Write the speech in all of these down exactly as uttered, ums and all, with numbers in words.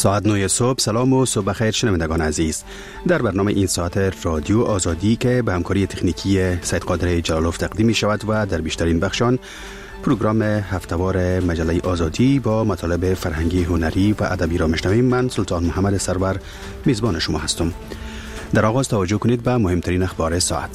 ساعت نه صبح. سلام و صبح بخیر شنوندگان عزیز. در برنامه این ساعت رادیو آزادی که به همکاری تکنیکی سید قادر جلالوف تقدیم می شود و در بیشترین بخشان پروگرام هفتهوار مجله آزادی با مطالب فرهنگی، هنری و ادبی را میشنویم. من سلطان محمد سرور میزبان شما هستم. در آغاز توجه کنید به مهمترین اخبار ساعت.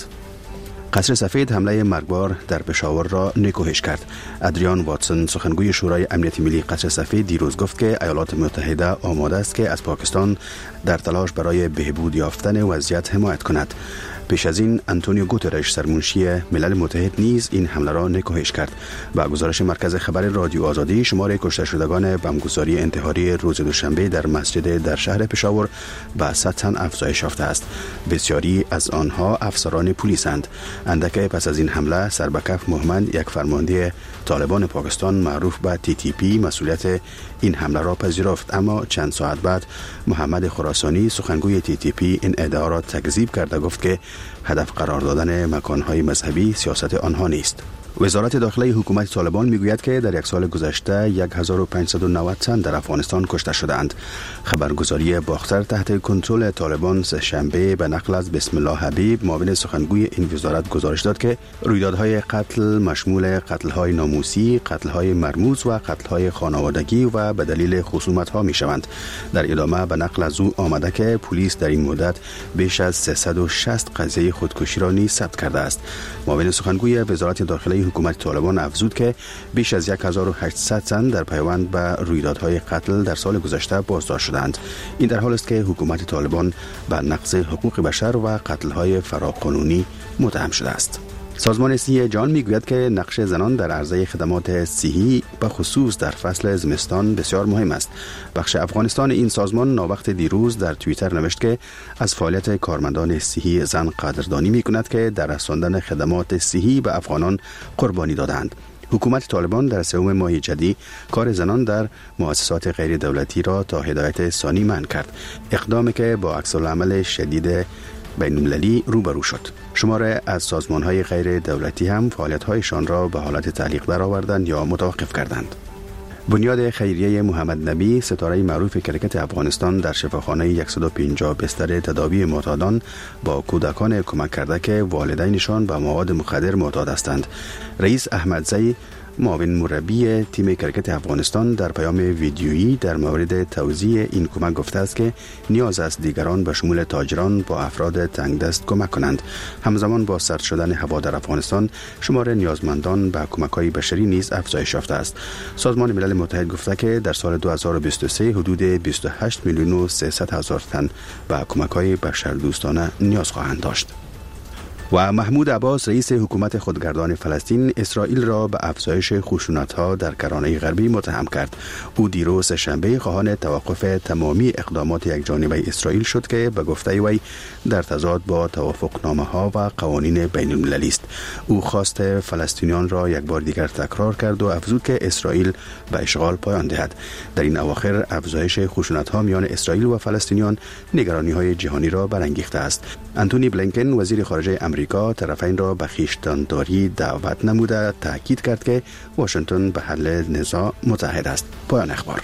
قصر سفید حمله مرگبار در پشاور را نکوهش کرد. ادریان واتسون سخنگوی شورای امنیت ملی قصر سفید دیروز گفت که ایالات متحده آماده است که از پاکستان در تلاش برای بهبود یافتن وضعیت حمایت کند. پیش از این آنتونیو گوترش سرمنشی ملل متحد نیز این حمله را نکوهش کرد. با گزارش مرکز خبر رادیو آزادی، شمار کشته شدگان بمبگساری انتحاری روز دوشنبه در مسجد در شهر پشاور به صد تن افزایش یافته است. بسیاری از آنها افسران پلیسند. اندک پس از این حمله سربکف محمد، یک فرمانده طالبان پاکستان معروف به تی تی پی، مسئولیت این حمله را پذیرفت، اما چند ساعت بعد محمد خراسانی سخنگوی تی تی پی این ادعا را تکذیب کرده گفت که هدف قرار دادن مکانهای مذهبی سیاست آنها نیست. وزارت داخله حکومت طالبان میگوید که در یک سال گذشته هزار و پانصد و نود تن در افغانستان کشته شدند. خبرگزاری باختر تحت کنترل طالبان سه‌شنبه به نقل از بسم الله حبیب، معاون سخنگوی این وزارت، گزارش داد که رویدادهای قتل مشمول قتل‌های ناموسی، قتل‌های مرموز و قتل‌های خانوادگی و به دلیل خصومت‌ها می‌شوند. در ادامه به نقل از او آمده که پلیس در این مدت بیش از سیصد و شصت قضیه خودکشی را نیز ثبت کرده است. معاون سخنگوی وزارت داخله حکومت طالبان افزود که بیش از هزار و هشتصد تن در پیوند به رویدادهای قتل در سال گذشته بازداشت شدند. این در حال است که حکومت طالبان به نقض حقوق بشر و قتل‌های فراقانونی متهم شده است. سازمان صحی جهان میگوید که نقش زنان در عرضه خدمات صحی به خصوص در فصل زمستان بسیار مهم است. بخش افغانستان این سازمان ناوقت دیروز در توییتر نوشت که از فعالیت کارمندان صحی زن قدردانی میکند که در رساندن خدمات صحی به افغانان قربانی دادند. حکومت طالبان در سوم ماه جدی کار زنان در مؤسسات غیر دولتی را تا هدایت ثانی منع کرد، اقدامی که با عکس‌العمل شدید بین‌المللی روبرو شد. شماره از سازمان‌های غیر دولتی هم فعالیت‌هایشان را به حالت تعلیق درآوردند یا متوقف کردند. بنیاد خیریه محمد نبی، ستاره معروف کرکت افغانستان، در شفاخانه صد و پنجاه بستر تداوی معتادان با کودکان کمک کرده که والدینشان به مواد مخدر معتاد هستند. رئیس احمدزی، معاون مربی تیم کرکت افغانستان، در پیام ویدیویی در مورد توزیع این کمک گفته است که نیاز است دیگران به شمول تاجران با افراد تنگ دست کمک کنند. همزمان با سرد شدن هوا در افغانستان، شمار نیازمندان به کمک‌های بشری نیز افزایش یافته است. سازمان ملل متحد گفته که در سال دو هزار و بیست و سه حدود بیست و هشت میلیون و سیصد هزار تن به کمک‌های بشردوستانه نیاز خواهند داشت. و محمود عباس، رئیس حکومت خودگردان فلسطین، اسرائیل را به افزایش خشونت‌ها در کرانه غربی متهم کرد. او دیروز شنبه خواهان توقف تمامی اقدامات یکجانبه اسرائیل شد که به گفته وی در تضاد با توافقنامه‌ها و قوانین بین‌المللی است. او خواست فلسطینیان را یک بار دیگر تکرار کرد و افزود که اسرائیل به اشغال پایان دهد. در این اواخر افزایش خشونت‌ها میان اسرائیل و فلسطینیان نگرانی‌های جهانی را برانگیخته است. آنتونی بلینکن، وزیر خارجه امریکا، طرفین را به خویشتن‌داری دعوت نموده تاکید کرد که واشنگتن به حل نزاع متحد است. پایان اخبار.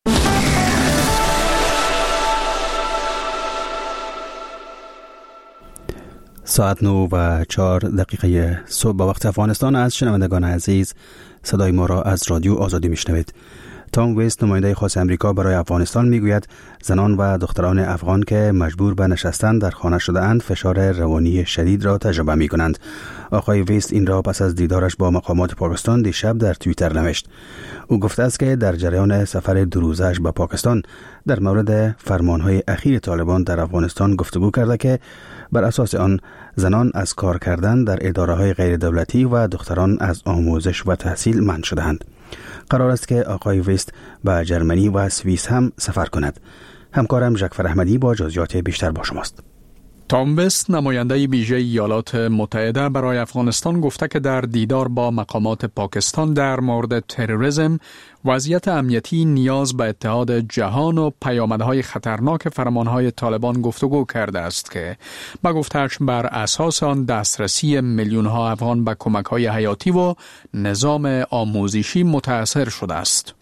ساعت نو و چهار دقیقه صبح به وقت افغانستان از شنوندگان عزیز صدای ما را از رادیو آزادی میشنوید. تام ویست، نماینده خاص امریکا برای افغانستان، میگوید زنان و دختران افغان که مجبور به نشستن در خانه شده اند فشار روانی شدید را تجربه می کنند. آقای ویست این را پس از دیدارش با مقامات پاکستان دیشب در توییتر نوشت. او گفته است که در جریان سفر دو روزه‌اش به پاکستان در مورد فرمانهای اخیر طالبان در افغانستان گفتگو کرده که بر اساس آن زنان از کار کردن در اداره‌های غیر دولتی و دختران از آموزش و تحصیل منع شده‌اند. قرار است که آقای ویست به جرمنی و سوئیس هم سفر کند. همکارم ژکفر احمدی با جزئیات بیشتر با شماست. تام ویست، نماینده ویژه ایالات متحده برای افغانستان، گفته که در دیدار با مقامات پاکستان در مورد تروریسم، وضعیت امنیتی، نیاز به اتحاد جهان و پیامدهای خطرناک فرمانهای طالبان گفتگو کرده است که به گفته‌اش بر اساس آن دسترسی میلیون‌ها افغان به کمک‌های حیاتی و نظام آموزشی متأثر شده است.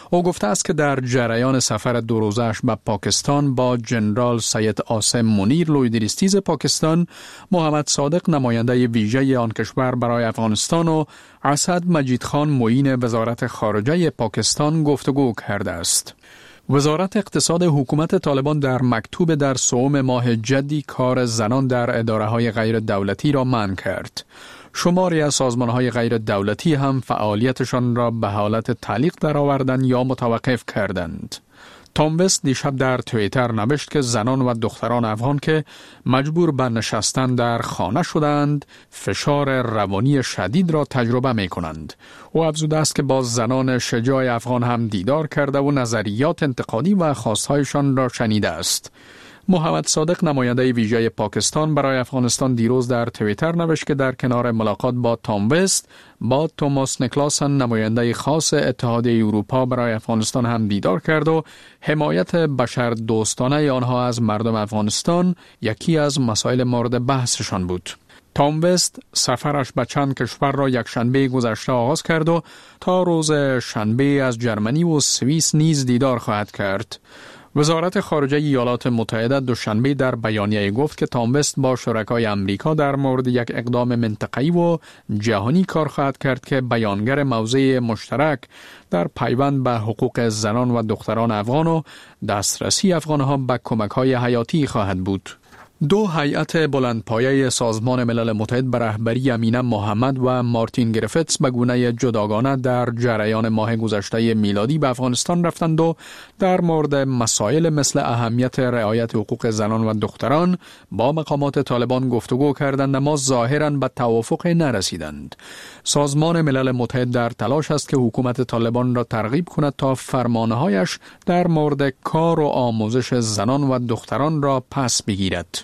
او گفته است که در جریان سفر دو روزه‌اش به پاکستان با جنرال سید عاصم منیر لویدریستیز پاکستان، محمد صادق نماینده ویژه آن کشور برای افغانستان و اسد مجید خان معین وزارت خارجه پاکستان گفتگو کرده است. وزارت اقتصاد حکومت طالبان در مکتوب در سوم ماه جدی کار زنان در اداره‌های غیر دولتی را منع کرد. شماری از سازمان‌های غیر دولتی هم فعالیتشان را به حالت تعلیق درآوردند یا متوقف کردند. تام وست دیشب در توییتر نوشت که زنان و دختران افغان که مجبور به نشستن در خانه شدند، فشار روانی شدید را تجربه می کنند. او افزوده است که با زنان شجاع افغان هم دیدار کرده و نظریات انتقادی و خواستهایشان را شنیده است. محمد صادق نماینده ویژه پاکستان برای افغانستان دیروز در توییتر نوشت که در کنار ملاقات با تام وست با توماس نیکلاسن نماینده خاص اتحادیه اروپا برای افغانستان هم دیدار کرد و حمایت بشر دوستانه آنها از مردم افغانستان یکی از مسائل مورد بحثشان بود. تام وست سفرش به چند کشور را یک شنبه گذشته آغاز کرد و تا روز شنبه از جرمنی و سوئیس نیز دیدار خواهد کرد. وزارت خارجه ایالات متحده دوشنبه در بیانیه گفت که تام وست با شرکای امریکا در مورد یک اقدام منطقه‌ای و جهانی کار خواهد کرد که بیانگر موضع مشترک در پیوند به حقوق زنان و دختران افغان و دسترسی افغانها به کمک‌های حیاتی خواهد بود. دو هیئت بلندپایه سازمان ملل متحد به رهبری امینه محمد و مارتین گریفتس به گونه جداگانه در جریان ماه گذشته میلادی به افغانستان رفتند و در مورد مسائل مثل اهمیت رعایت حقوق زنان و دختران با مقامات طالبان گفتگو کردند، اما ظاهراً به توافق نرسیدند. سازمان ملل متحد در تلاش است که حکومت طالبان را ترغیب کند تا فرمانهایش در مورد کار و آموزش زنان و دختران را پس بگیرد.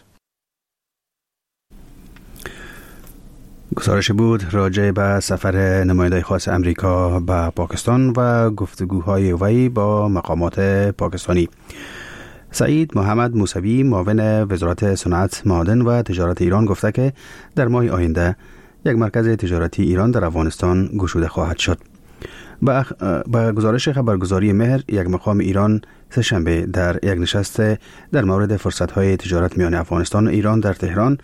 گزارش بود راجع به سفر نماینده خاص امریکا به پاکستان و گفتگوهای وی با مقامات پاکستانی. سعید محمد موسوی معاون وزارت صنعت، معادن و تجارت ایران گفته که در ماه آینده یک مرکز تجارتی ایران در افغانستان گشوده خواهد شد. با, اخ... با گزارش خبرگزاری مهر، یک مقام ایران سه شنبه در یک نشست در مورد فرصت‌های تجارت میان افغانستان و ایران در تهران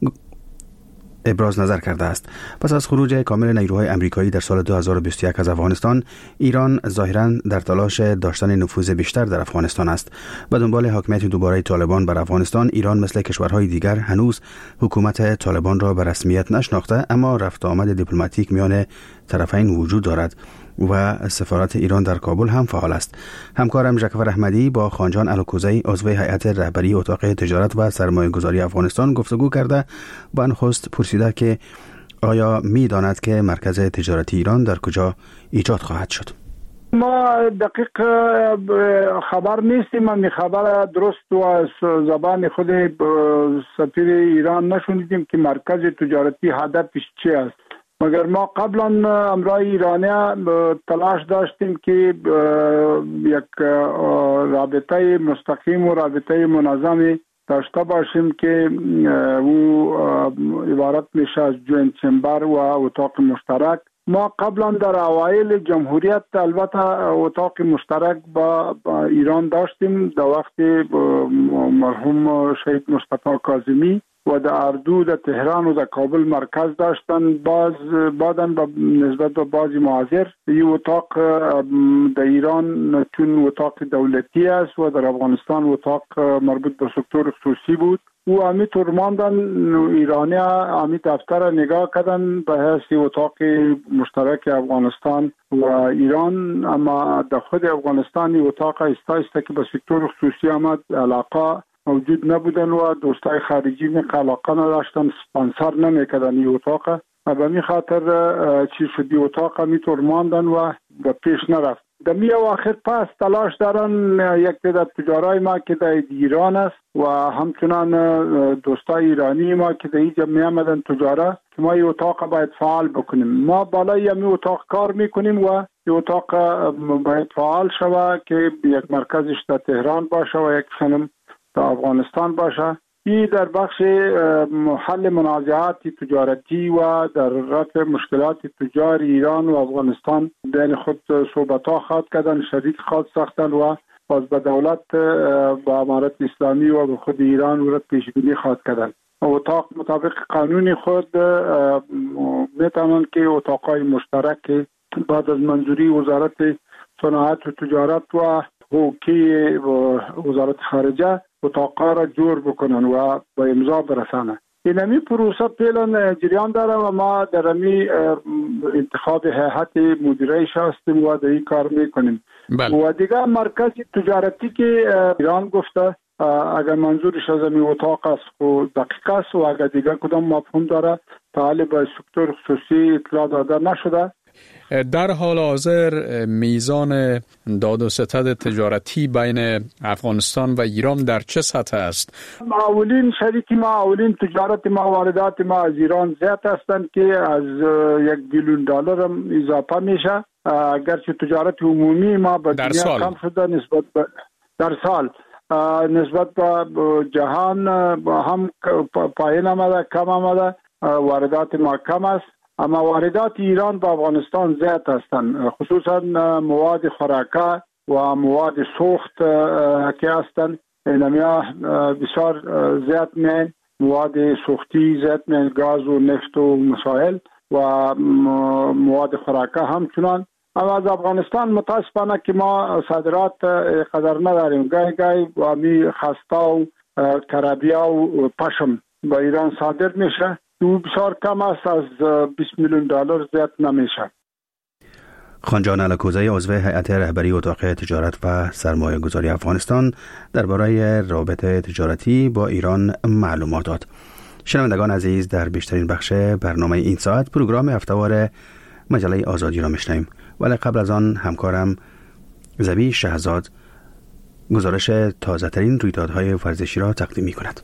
ابراز نظر کرده است. پس از خروج کامل نیروهای امریکایی در سال دو هزار و بیست و یک از افغانستان، ایران ظاهراً در تلاش داشتن نفوذ بیشتر در افغانستان است. به دنبال حاکمیت دوباره طالبان بر افغانستان، ایران مثل کشورهای دیگر هنوز حکومت طالبان را به رسمیت نشناخته، اما رفت آمد دیپلماتیک میان طرفین وجود دارد و سفارت ایران در کابل هم فعال است. همکارم جعفر احمدی با خانجان الکوزی عضو هیئت رهبری اتاق تجارت و سرمایه‌گذاری افغانستان گفتگو کرده با نخست پرسیده که آیا می داند که مرکز تجارتی ایران در کجا ایجاد خواهد شد. ما دقیق خبر نیستیم. من خبر درست و از زبان خود سفیر ایران نشنیدیم که مرکز تجارتی هدفش چی است. مگر ما قبلا امرای ایرانی تلاش داشتیم که یک رابطه مستقیم و رابطه منظمی داشته باشیم که او عبارت میشه از جوینت چمبر و اتاق مشترک. ما قبلا در اوایل جمهوریت البته اتاق مشترک با ایران داشتیم در وقت مرحوم شهید مصطفی کاظمی و در اردو، در تهران و در کابل مرکز داشتن. باز بعدن با نسبت به بعضی معاذر این اتاق در ایران چون اتاق دولتی است و در افغانستان اتاق مربوط به سکتور خصوصی بود و همینطور ماندن. ایرانی همین دفتر نگاه کردن به حیث اتاق مشترک افغانستان و ایران، اما در خود افغانستان اتاق استایسته که به سکتور خصوصی آمد علاقه موجود نبودن و دوستای خارجی می علاقه نداشتن، سپانسر نمیکردن این اتاق و به می خاطر چی شدی اتاق همینطور ماندن و به پیش نرفت. در می آخر پس تلاش دارن یک تعداد تجارای ما که در ایران است و همچنان دوستای ایرانی ما که در اینجا می آمدن تجاره که ما این اتاق باید فعال بکنیم. ما بالای این اتاق کار میکنیم و این اتاق باید فعال شود که یک مرکزش در تهران باشه و یک خانم در افغانستان باشه. این در بخش حل منازعات تجارتی و در رفع مشکلات تجار ایران و افغانستان بین خود صحبت‌ها خواهد کردن، شریک خواهد ساختن و باز به دولت با امارت اسلامی و به خود ایران و پیشبینی خواهد کردن. اتاق مطابق قانون خود میتونن که اتاقای مشترک بعد از منظوری وزارت صنعت و تجارت و حقوقی و وزارت خارجه اتاقا را جور بکنن و با امضا برسانه. این همی پروسه فعلا جریان داره و ما در همی انتخاب هیئت مدیره هستیم و در این کار میکنیم. بله. و دیگه مرکز تجارتی که ایران گفته اگر منظورش از این اتاق است و دقیق است و اگر دیگه کدام مفهوم داره تا حالی با سکتور خصوصی اطلاع داده نشده. در حال حاضر میزان داد و ستد تجارتی بین افغانستان و ایران در چه سطح است؟ اولین شریک ما، اولین تجارت ما، واردات ما از ایران زیاد هستند که از یک بیلیون دلار هم اضافه میشه. اگرچه تجارت عمومی ما به دنیا کم شده نسبت به در سال نسبت به جهان هم پایین آمده، کم آمده، واردات ما کم است. اما واردات ایران به افغانستان زیاد هستند، خصوصا مواد خوراکه و مواد سوخت که هستند. اینها بسیار زیاد میان، مواد سوختی زیاد میان، گاز و نفت و مسائل و مواد خوراکه همچنان. اما از افغانستان متاسفانه که ما صادرات قدر نداریم. گاهی گاهی و می خستا و کرابیا و پشم به ایران صادر میشه. او بسیار کم است، از بیست میلیون دلار زیاد نمیشه. خانجان الکوزی عضو هیئت رهبری اتاق تجارت و سرمایه گذاری افغانستان درباره رابطه تجارتی با ایران معلومات داد. شنوندگان عزیز، در بیشترین بخش برنامه این ساعت پروگرام هفته‌وار مجله آزادی را میشنویم، ولی قبل از آن همکارم زبی شهزاد گزارش تازه ترین رویدادهای ورزشی را تقدیم می کند.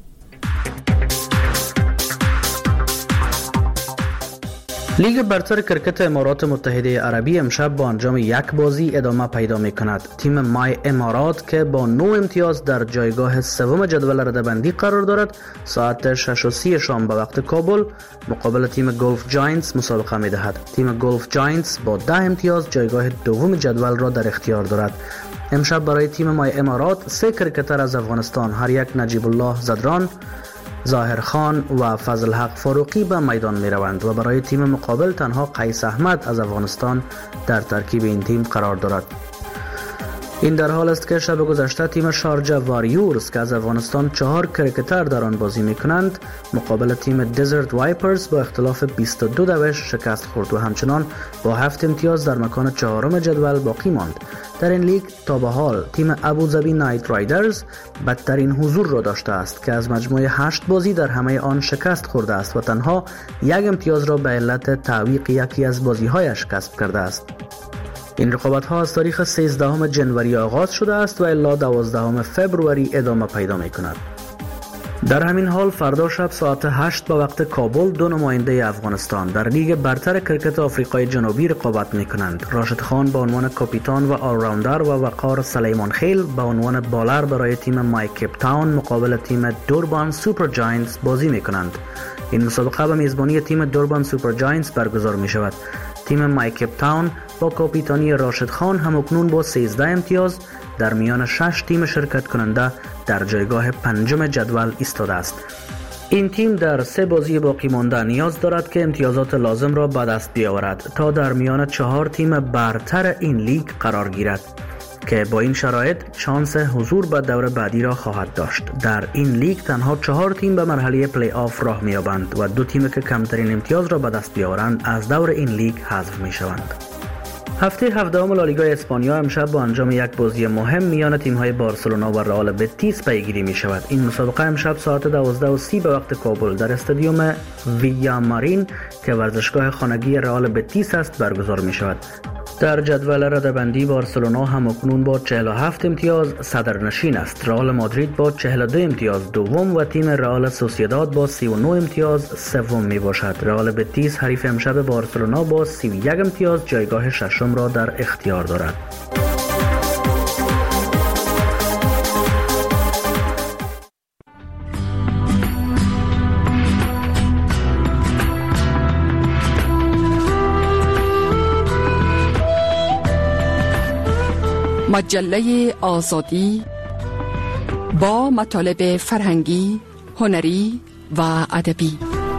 لیگ برتر کرکت امارات متحده عربی امشب با انجام یک بازی ادامه پیدا می کند. تیم مای امارات که با نه امتیاز در جایگاه سوم جدول رده‌بندی قرار دارد، ساعت شش و سی شام به وقت کابل مقابل تیم گلف جاینتس مسابقه می دهد. تیم گلف جاینتس با ده امتیاز جایگاه دوم جدول را در اختیار دارد. امشب برای تیم مای امارات سه کرکتر از افغانستان، هر یک نجیب الله زدران، ظاهر خان و فضل حق فاروقی به میدان می روند و برای تیم مقابل تنها قیس احمد از افغانستان در ترکیب این تیم قرار دارد. این در حال است که شب گذشته تیم شارجه واریورز که از افغانستان چهار کرکتر در آن بازی می کنند مقابل تیم دزرت وایپرز با اختلاف بیست و دو دوش شکست خورد و همچنان با هفت امتیاز در مکان چهارم جدول باقی ماند. در این لیگ تا به حال تیم ابوظبی نایت رایدرز بدترین حضور را داشته است که از مجموعه هشت بازی در همه آن شکست خورده است و تنها یک امتیاز را به علت تعویق یکی از بازی‌هایش کسب کرده است. این رقابت ها از تاریخ سیزدهم جنوری آغاز شده است و الی دوازدهم فوریه ادامه پیدا می کند. در همین حال فردا شب ساعت هشت به وقت کابل دو نماینده افغانستان در لیگ برتر کرکت آفریقای جنوبی رقابت می کنند. راشد خان به عنوان کاپیتان و آل راوندر و وقار سلیمان خیل به عنوان بالر برای تیم مای کیپ تاون مقابل تیم دوربان سوپر جاینتس بازی می کنند. این مسابقه به میزبانی تیم دوربان سوپر جاینتس برگزار می شود. تیم مای کیپ تاون با کاپیتانی راشد خان همکنون با سیزده امتیاز در میان شش تیم شرکت کننده در جایگاه پنجم جدول ایستاده است. این تیم در سه بازی باقی مانده نیاز دارد که امتیازات لازم را به دست بیاورد تا در میان چهار تیم برتر این لیگ قرار گیرد که با این شرایط شانس حضور به دور بعدی را خواهد داشت. در این لیگ تنها چهار تیم به مرحله پلی آف راه می‌یابند و دو تیم که کمترین امتیاز را به دست بیاورند از دور این لیگ حذف می‌شوند. هفته هفدهم لالیگای اسپانیا امشب با انجام یک بازی مهم میان تیم‌های بارسلونا و رئال بتیس پیگیری می‌شود. این مسابقه امشب ساعت دوازده و سی به وقت کابل در استادیوم ویامارین که ورزشگاه خانگی رئال بتیس است برگزار می‌شود. در جدول رده‌بندی بارسلونا همکنون با چهل و هفت امتیاز صدرنشین است. رئال مادرید با چهل و دو امتیاز دوم و تیم رئال سوسییداد با سی و نه امتیاز سوم می باشد. رئال بتیس حریف امشب بارسلونا با سی و یک امتیاز جایگاه ششم را در اختیار دارد. مجله آزادی با مطالب فرهنگی، هنری و ادبی.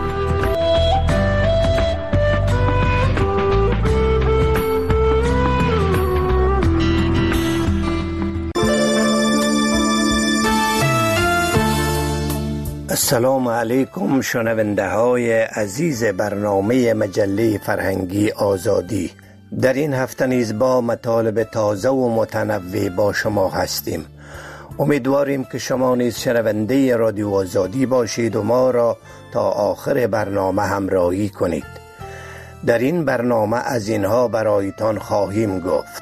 السلام علیکم شنونده های عزیز برنامه مجله فرهنگی آزادی. در این هفته نیز با مطالب تازه و متنوع با شما هستیم. امیدواریم که شما نیز شنونده رادیو آزادی باشید و ما را تا آخر برنامه همراهی کنید. در این برنامه از اینها برایتان خواهیم گفت: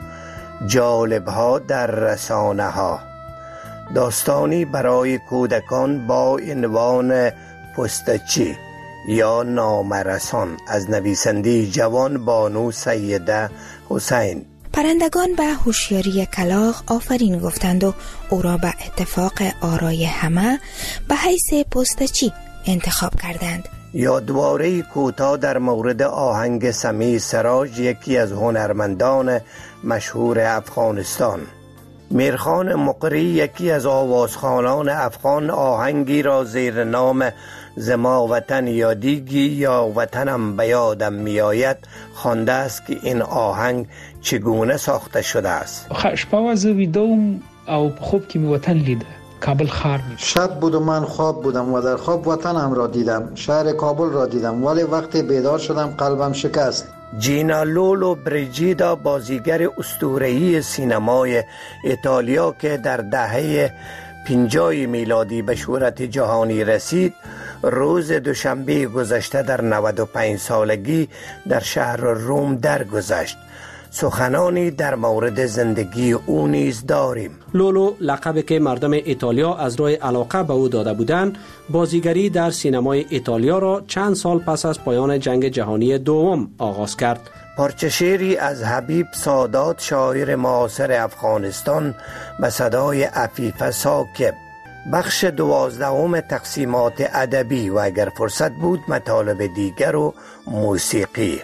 جالب‌ها در رسانه ها، داستانی برای کودکان با عنوان پستچی یا نامرسان از نویسنده جوان بانو سیده حسین. پرندگان به هوشیاری کلاغ آفرین گفتند و او را به اتفاق آرای همه به حیث پستچی انتخاب کردند. یادواره کوتاه در مورد آهنگ سمیع سراج، یکی از هنرمندان مشهور افغانستان. میرخان مقری، یکی از آوازخوانان افغان، آهنگی را زیر نام زما وطن یادیگی یا وطنم به یادم میآید خوانده است که این آهنگ چگونه ساخته شده است. شپه و زه ویده‌ام او په خوب کې مې وطن لیده، کابل ښار می. شب بود و من خواب بودم و در خواب وطنم را دیدم، شهر کابل را دیدم، ولی وقتی بیدار شدم قلبم شکست. جینا لولو بریجیدا، بازیگر اسطوره‌ای سینمای ایتالیا که در دهه پنجاه میلادی به شهرت جهانی رسید، روز دوشنبه گذشته در نود و پنج سالگی در شهر روم درگذشت. سخنانی در مورد زندگی او نیز داریم. لولو، لقبی که مردم ایتالیا از روی علاقه به او داده بودند، بازیگری در سینمای ایتالیا را چند سال پس از پایان جنگ جهانی دوم آغاز کرد. پارچه شعری از حبیب سادات، شاعر معاصر افغانستان، به صدای عفیف ثاقب. بخش دوازدهم تقسیمات ادبی و اگر فرصت بود مطالب دیگر و موسیقی.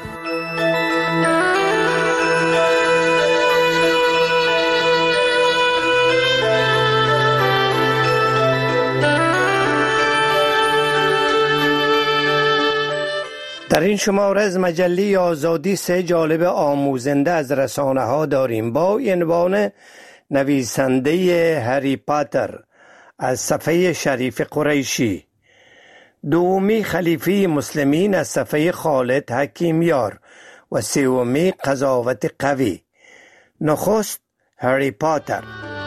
در این شماره از مجله آزادی سه جالب آموزنده از رسانه ها داریم با عنوان نویسنده هری پاتر از صفحه شریف قریشی، دومی خلیفه مسلمین از صفحه خالد حکیمیار و سومی قضاوت قوی. نخست هری پاتر.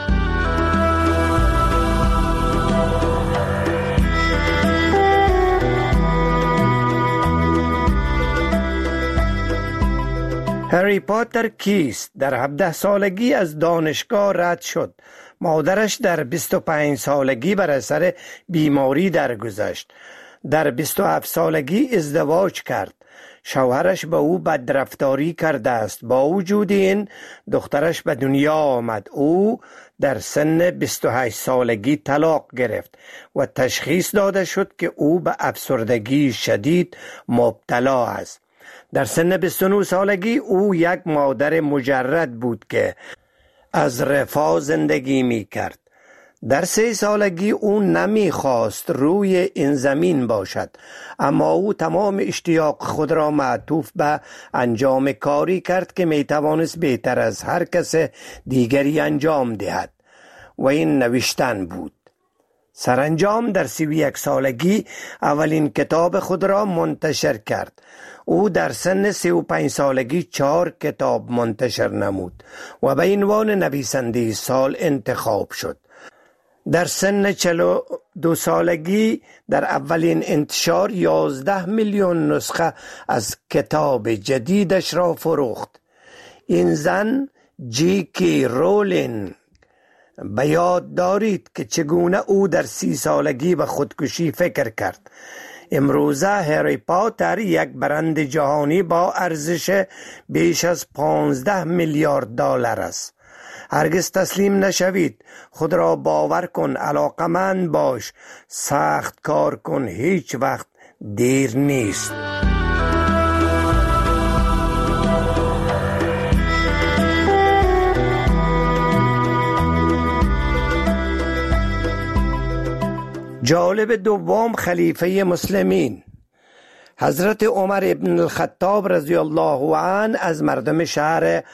هری پاتر کیست؟ در هفده سالگی از دانشگاه رد شد. مادرش در بیست و پنج سالگی بر اثر بیماری درگذشت. در بیست و هفت سالگی ازدواج کرد. شوهرش به او بدرفتاری کرده است. با وجود این دخترش به دنیا آمد. او در سن بیست و هشت سالگی طلاق گرفت و تشخیص داده شد که او به افسردگی شدید مبتلا است. در سن بیست و نه سالگی او یک مادر مجرد بود که از رفاه زندگی می کرد. در سه سالگی او نمی خواست روی این زمین باشد، اما او تمام اشتیاق خود را معطوف به انجام کاری کرد که می توانست بهتر از هر کس دیگری انجام دهد و این نوشتن بود. سرانجام در سی و یک سالگی اولین کتاب خود را منتشر کرد. او در سن سی و پنج سالگی چهار کتاب منتشر نمود و به عنوان نویسنده سال انتخاب شد. در سن چهل و دو سالگی در اولین انتشار یازده میلیون نسخه از کتاب جدیدش را فروخت. این زن جی کی رولینگ. به یاد دارید که چگونه او در سی سالگی به خودکشی فکر کرد. امروزه هری پاتر یک برند جهانی با ارزش بیش از پانزده میلیارد دلار است. هرگز تسلیم نشوید. خود را باور کن، علاقمند باش، سخت کار کن، هیچ وقت دیر نیست. جالب دوم خلیفه مسلمین حضرت عمر ابن الخطاب رضی الله عنه از مردم شهر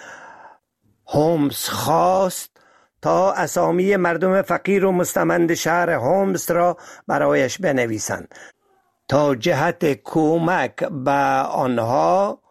هومس خواست تا اسامی مردم فقیر و مستمند شهر هومس را برایش بنویسند تا جهت کمک به آنها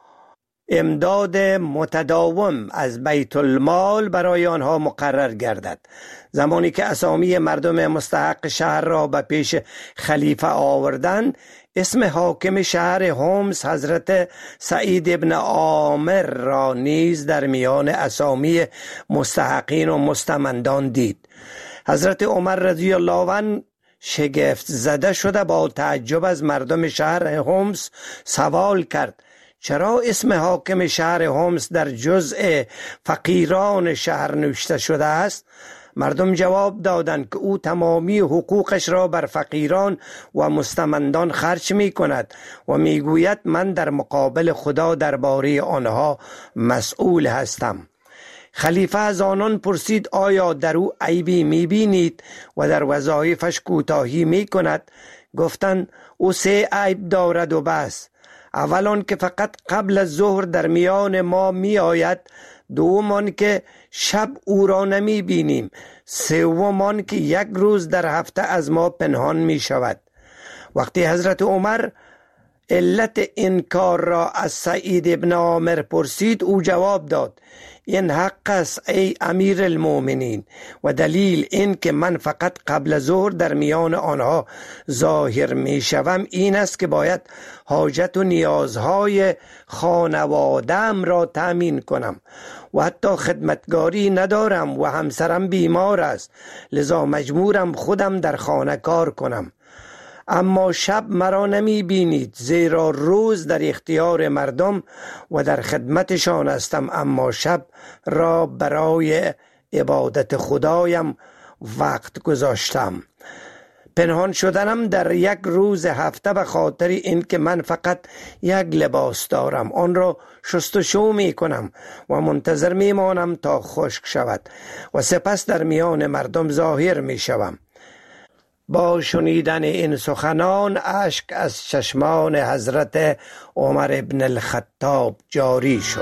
امداد متداوم از بیت المال برای آنها مقرر گردد. زمانی که اسامی مردم مستحق شهر را به پیش خلیفه آوردند، اسم حاکم شهر هومس حضرت سعید ابن عامر را نیز در میان اسامی مستحقین و مستمندان دید. حضرت عمر رضی الله عنه شگفت زده شده با تعجب از مردم شهر هومس سوال کرد: چرا اسم حاکم شهر هومس در جزء فقیران شهر نوشته شده است؟ مردم جواب دادند که او تمامی حقوقش را بر فقیران و مستمندان خرج می کند و می گوید من در مقابل خدا درباره آنها مسئول هستم. خلیفه از آنان پرسید آیا در او عیبی می بینید و در وظایفش کوتاهی می کند؟ گفتند او سه عیب دارد و بس. اولان که فقط قبل از ظهر در میان ما می آید، دومان که شب او را نمی بینیم، سومان که یک روز در هفته از ما پنهان می شود. وقتی حضرت عمر علت این کار را از سعید ابن عامر پرسید، او جواب داد: این حق است ای امیر المؤمنین، و دلیل این که من فقط قبل ظهر در میان آنها ظاهر می شوم این است که باید حاجت و نیازهای خانواده‌ام را تأمین کنم و حتی خدمتگاری ندارم و همسرم بیمار است، لذا مجبورم خودم در خانه کار کنم. اما شب مرا نمی بینید، زیرا روز در اختیار مردم و در خدمتشان هستم، اما شب را برای عبادت خدایم وقت گذاشتم. پنهان شدنم در یک روز هفته به خاطر این که من فقط یک لباس دارم، آن را شستشو می کنم و منتظر می مانم تا خشک شود و سپس در میان مردم ظاهر می شوم. با شنیدن این سخنان اشک از چشمان حضرت عمر ابن الخطاب جاری شد.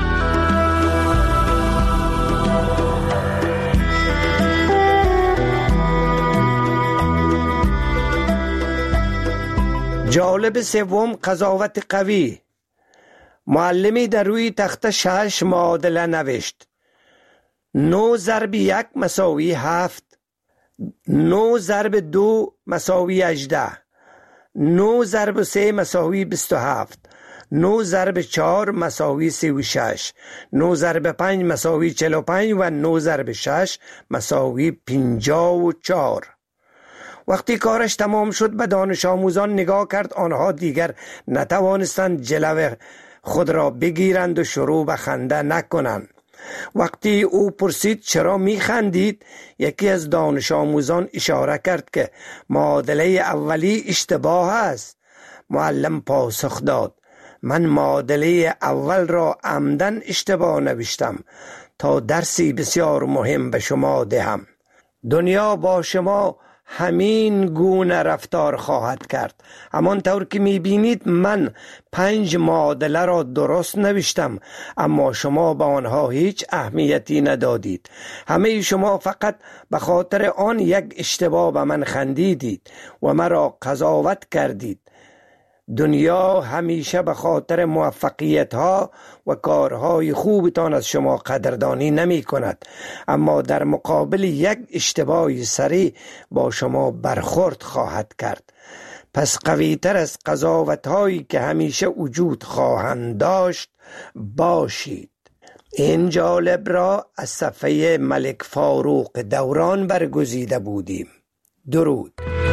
جالب سوم قضاوت قوی. معلمی در روی تخت شش معادله نوشت: نو ضرب یک مساوی هفت، نو ضرب دو مساوی هجده، نو ضرب سه مساوی بیست و هفت، نو ضرب چهار مساوی سی و شش، نو ضرب پنج مساوی چل و پنج و نو ضرب شش مساوی پنجاه و چهار. وقتی کارش تمام شد به دانش آموزان نگاه کرد. آنها دیگر نتوانستند جلو خود را بگیرند و شروع به خنده نکنند. وقتی او پرسید چرا می خندید، یکی از دانش آموزان اشاره کرد که معادله اولی اشتباه است. معلم پاسخ داد: من معادله اول را عمدن اشتباه نوشتم تا درسی بسیار مهم به شما دهم. دنیا با شما همین گونه رفتار خواهد کرد. همانطور که میبینید من پنج معادله را درست نوشتم، اما شما به آنها هیچ اهمیتی ندادید. همه شما فقط به خاطر آن یک اشتباه به من خندیدید و مرا قضاوت کردید. دنیا همیشه به خاطر موفقیت ها و کارهای خوبتان از شما قدردانی نمی کند، اما در مقابل یک اشتباه سریع با شما برخورد خواهد کرد. پس قویتر از قضاوت هایی که همیشه وجود خواهند داشت باشید. این جالب را از صفحه ملک فاروق دوران برگزیده بودیم. درود.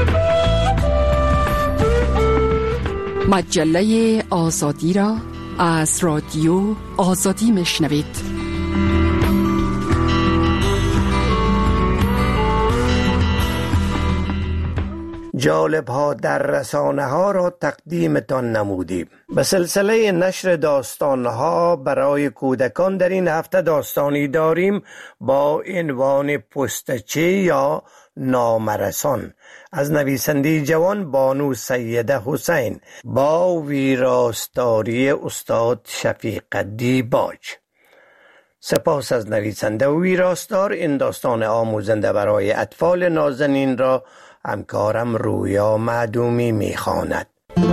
مجله آزادی را از رادیو آزادی میشنوید. جالب ها در رسانه ها را تقدیمتان نمودیم. به سلسله نشر داستان ها برای کودکان در این هفته داستانی داریم با عنوان پستچی یا نامرسان از نویسنده جوان بانو سیده حسین با ویراستاری استاد شفیق دیباج. سپاس از نویسنده و ویراستار. این داستان آموزنده برای اطفال نازنین را همکارم رویا معدومی میخواند.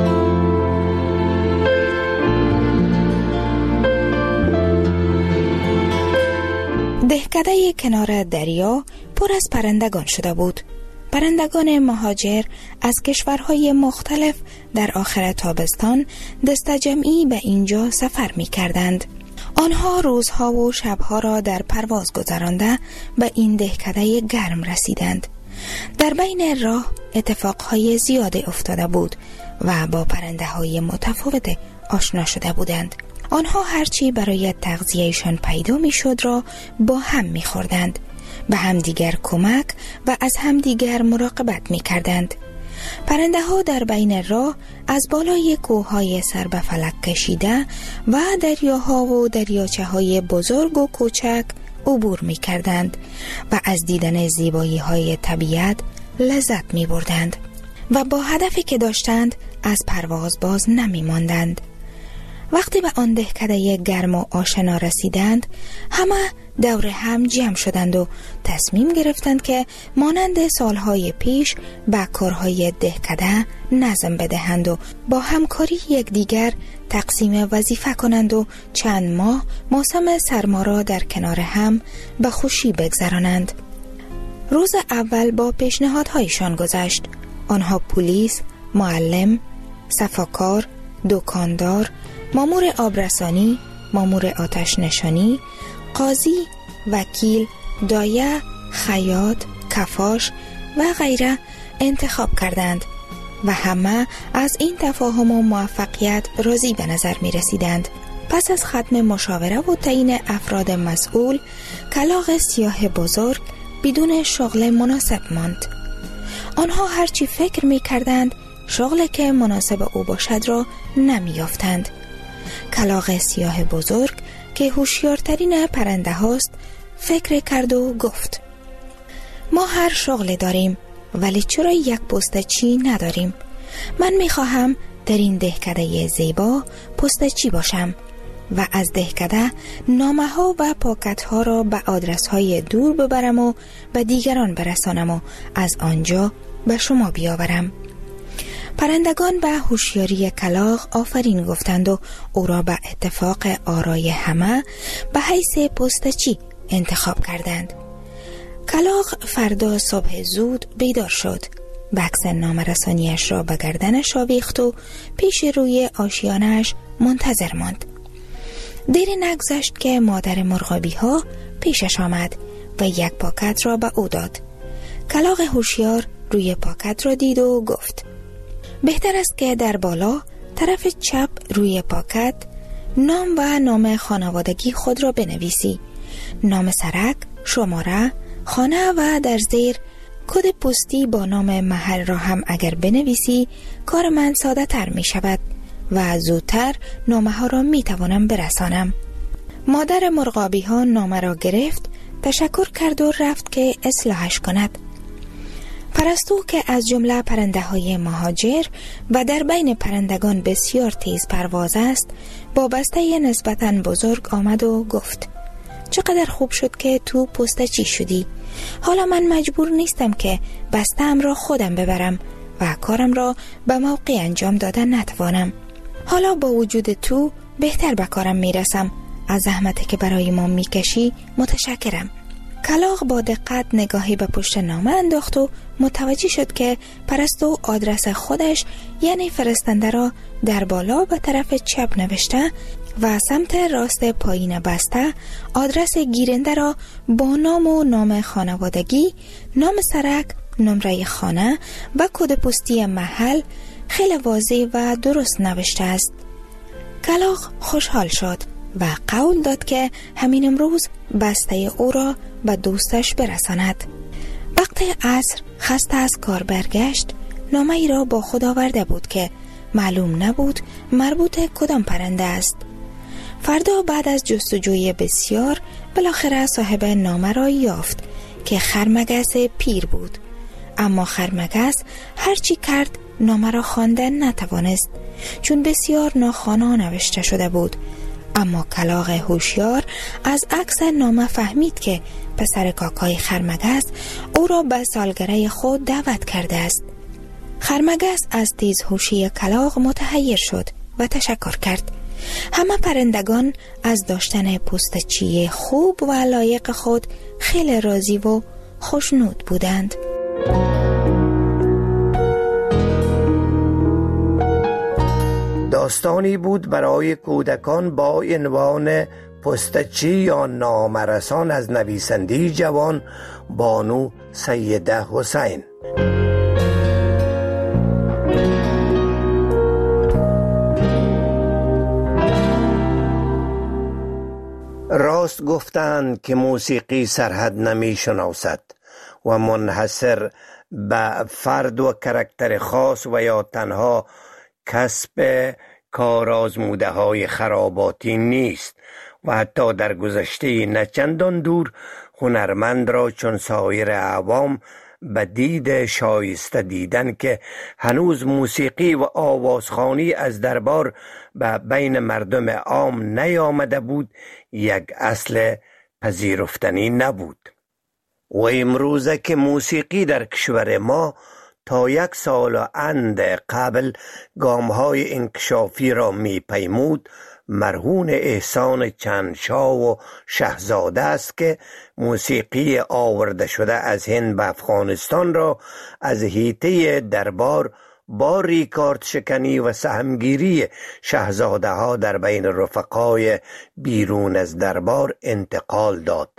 دهکده کنار دریا پر از پرندگان شده بود. پرندگان مهاجر از کشورهای مختلف در آخر تابستان دسته جمعی به اینجا سفر می کردند. آنها روزها و شبها را در پرواز گذرانده به این دهکده گرم رسیدند. در بین راه اتفاقهای زیادی افتاده بود و با پرنده های متفاوت آشنا شده بودند. آنها هرچی برای تغذیهشان پیدا می شد را با هم می خوردند، به همدیگر کمک و از همدیگر مراقبت می کردند. پرنده ها در بین راه از بالای کوههای سر به فلک کشیده و دریاها و دریاچه های بزرگ و کوچک عبور می کردند و از دیدن زیبایی های طبیعت لذت می بردند و با هدفی که داشتند از پرواز باز نمی ماندند. وقتی به آن دهکده گرم و آشنا رسیدند، همه دور هم جمع شدند و تصمیم گرفتند که مانند سالهای پیش به کارهای دهکده نظم بدهند و با همکاری یکدیگر تقسیم وظیفه کنند و چند ماه موسم سرما را در کنار هم به خوشی بگذرانند. روز اول با پیشنهادهایشان گذشت. آنها پلیس، معلم، صفاکار، دکاندار، مامور آبرسانی، مامور آتش نشانی، قاضی، وکیل، دایه، خیاط، کفاش و غیره انتخاب کردند و همه از این تفاهم و موفقیت راضی به نظر می رسیدند. پس از ختم مشاوره و تعیین افراد مسئول، کلاغ سیاه بزرگ بدون شغل مناسب ماند. آنها هرچی فکر می کردند شغلی که مناسب او باشد را نمی یافتند. کلاغ سیاه بزرگ که هوشیارترین پرنده هاست فکر کرد و گفت: ما هر شغلی داریم ولی چرا یک پستچی نداریم؟ من می خواهم در این دهکده زیبا پستچی باشم و از دهکده نامه ها و پاکت ها را به آدرس های دور ببرم و به دیگران برسانم و از آنجا به شما بیاورم. پرندگان به هوشیاری کلاغ آفرین گفتند و او را به اتفاق آرای همه به حیث پستچی انتخاب کردند. کلاغ فردا صبح زود بیدار شد، بکس نامرسانیش را به گردنش آویخت و پیش روی آشیانش منتظر ماند. دیر نگذشت که مادر مرغابی ها پیشش آمد و یک پاکت را به او داد. کلاغ هوشیار روی پاکت را دید و گفت: بهتر است که در بالا طرف چپ روی پاکت نام و نام خانوادگی خود را بنویسی، نام سرک، شماره، خانه و در زیر کد پستی با نام محل را هم اگر بنویسی کار من ساده تر می شود و زودتر نامه ها را می توانم برسانم. مادر مرغابی ها نامه را گرفت، تشکر کرد و رفت که اصلاحش کند. پرستو که از جمله پرنده های مهاجر و در بین پرندگان بسیار تیز پرواز است، با بسته نسبتاً بزرگ آمد و گفت: چقدر خوب شد که تو پستچی شدی. حالا من مجبور نیستم که بسته‌ام را خودم ببرم و کارم را به موقع انجام دادن نتوانم. حالا با وجود تو بهتر به کارم میرسم. از زحمتی که برای ما میکشی متشکرم. کلاغ با دقت نگاهی به پشت نامه انداخت و متوجه شد که پرستو آدرس خودش یعنی فرستنده را در بالا به طرف چپ نوشته و سمت راست پایین بسته آدرس گیرنده را با نام و نام خانوادگی، نام سرک، نمره خانه و کد پستی محل خیلی واضح و درست نوشته است. کلاغ خوشحال شد و قول داد که همین امروز بسته او را به دوستش برساند. وقت عصر خسته از کار برگشت، نامه ای را با خود آورده بود که معلوم نبود مربوط کدام پرنده است. فردا بعد از جستجوی بسیار بالاخره صاحب نامه را یافت که خرمگس پیر بود، اما خرمگس هرچی کرد نامه را خواندن نتوانست، چون بسیار ناخوانا نوشته شده بود. اما کلاغ هوشیار از عکس نامه فهمید که پسر کاکای خرمگس او را به سالگرد خود دعوت کرده است. خرمگس از تیزهوشی کلاغ متحیر شد و تشکر کرد. همه پرندگان از داشتن پوستچی خوب و لایق خود خیلی راضی و خوشنود بودند. داستانی بود برای کودکان با عنوان پستچی یا نامرسان از نویسنده جوان بانو سیده حسین. راست گفتند که موسیقی سرحد نمی شناسد و منحصر به فرد و کرکتر خاص و یا تنها کسب کارآزموده های خراباتی نیست و حتی در گذشته نچندان دور هنرمند را چون سایر عوام به دید شایسته دیدن که هنوز موسیقی و آوازخوانی از دربار به بین مردم عام نیامده بود یک اصل پذیرفتنی نبود. و امروزه که موسیقی در کشور ما تا یک سال و اند قبل گام‌های انکشافی را می پیمود، مرهون احسان چندشاه و شهزاده است که موسیقی آورده شده از هند به افغانستان را از حیطه دربار با ریکارد شکنی و سهمگیری شهزاده ها در بین رفقای بیرون از دربار انتقال داد.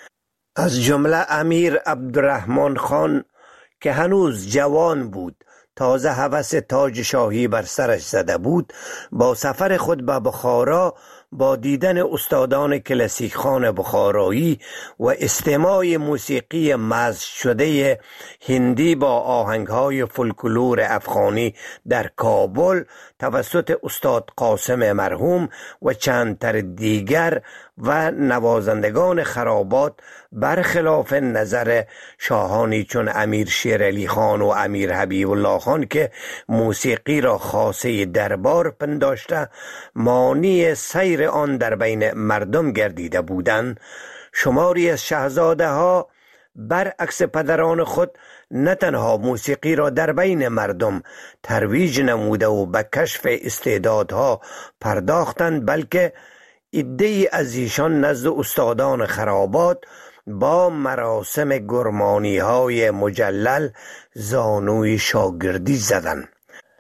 از جمله امیر عبدالرحمن خان که هنوز جوان بود، تازه هوس تاج شاهی بر سرش زده بود، با سفر خود به بخارا با دیدن استادان کلاسیک خوان بخارایی و استماع موسیقی مزج شده هندی با آهنگهای فولکلور افغانی در کابل توسط استاد قاسم مرحوم و چند تر دیگر و نوازندگان خرابات برخلاف نظر شاهانی چون امیر شیر علی خان و امیر حبیب الله خان که موسیقی را خاصه دربار پنداشته مانی سیر آن در بین مردم گردیده بودند، شماری از شاهزاده ها برعکس پدران خود نه تنها موسیقی را در بین مردم ترویج نموده و به کشف استعدادها پرداختند، بلکه عده‌ای از ایشان نزد استادان خرابات با مراسم گرمانی های مجلل زانوی شاگردی زدند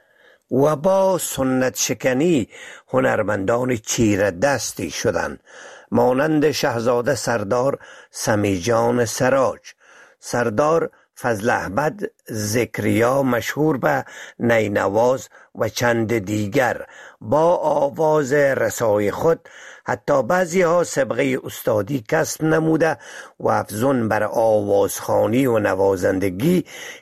و با سنت شکنی هنرمندان چیره دستی شدند، مانند شهزاده سردار سمیجان سراج، سردار فضل احمد ذکریا مشهور به نینواز و چند دیگر با آواز رسای خود حتی بعضی ها سابقه استادی کسب نموده و افزون بر آوازخوانی و نوازندگی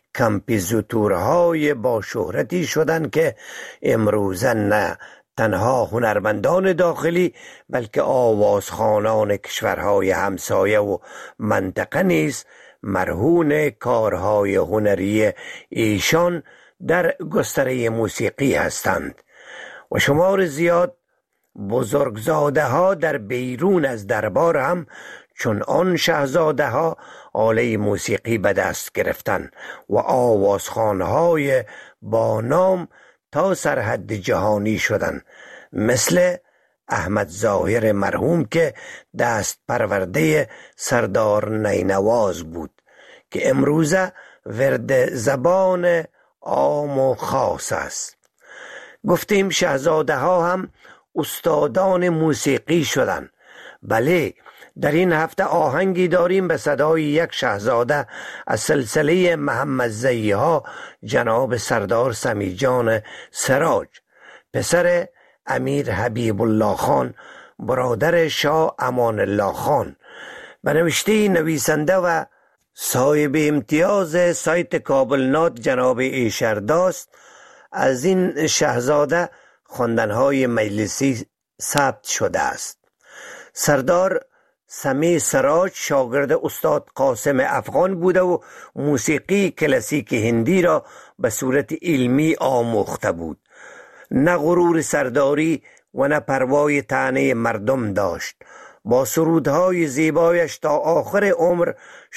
کمپیزوتورهای با شهرتی شدند که امروزه نه تنها هنرمندان داخلی بلکه آوازخوانان کشورهای همسایه و منطقه نیز مرهون کارهای هنری ایشان در گستره موسیقی هستند و شمار زیاد بزرگزاده ها در بیرون از دربار هم چون آن شاهزاده ها آله موسیقی به دست گرفتند و آوازخوانهای با نام تا سرحد جهانی شدند، مثل احمد ظاهر مرحوم که دست پرورده سردار نینواز بود که امروزه ورد زبان عام و خاص است. گفتیم شاهزاده ها هم استادان موسیقی شدند. بله، در این هفته آهنگی داریم به صدای یک شاهزاده از سلسله محمد زئی ها، جناب سردار سمیجان سراج، پسر امیر حبیب الله خان برادر شاه امان الله خان، به نوشته نویسنده و صاحب امتیاز سایت کابل نات جناب ایشرداست از این شاهزاده خواندن‌های مجلسی ثبت شده است. سردار سمی سراج شاگرد استاد قاسم افغان بوده و موسیقی کلاسیک هندی را به صورت علمی آموخته بود. نه غرور سرداری و نه پروای طعنه مردم داشت. با سرودهای زیبایش تا آخر عمر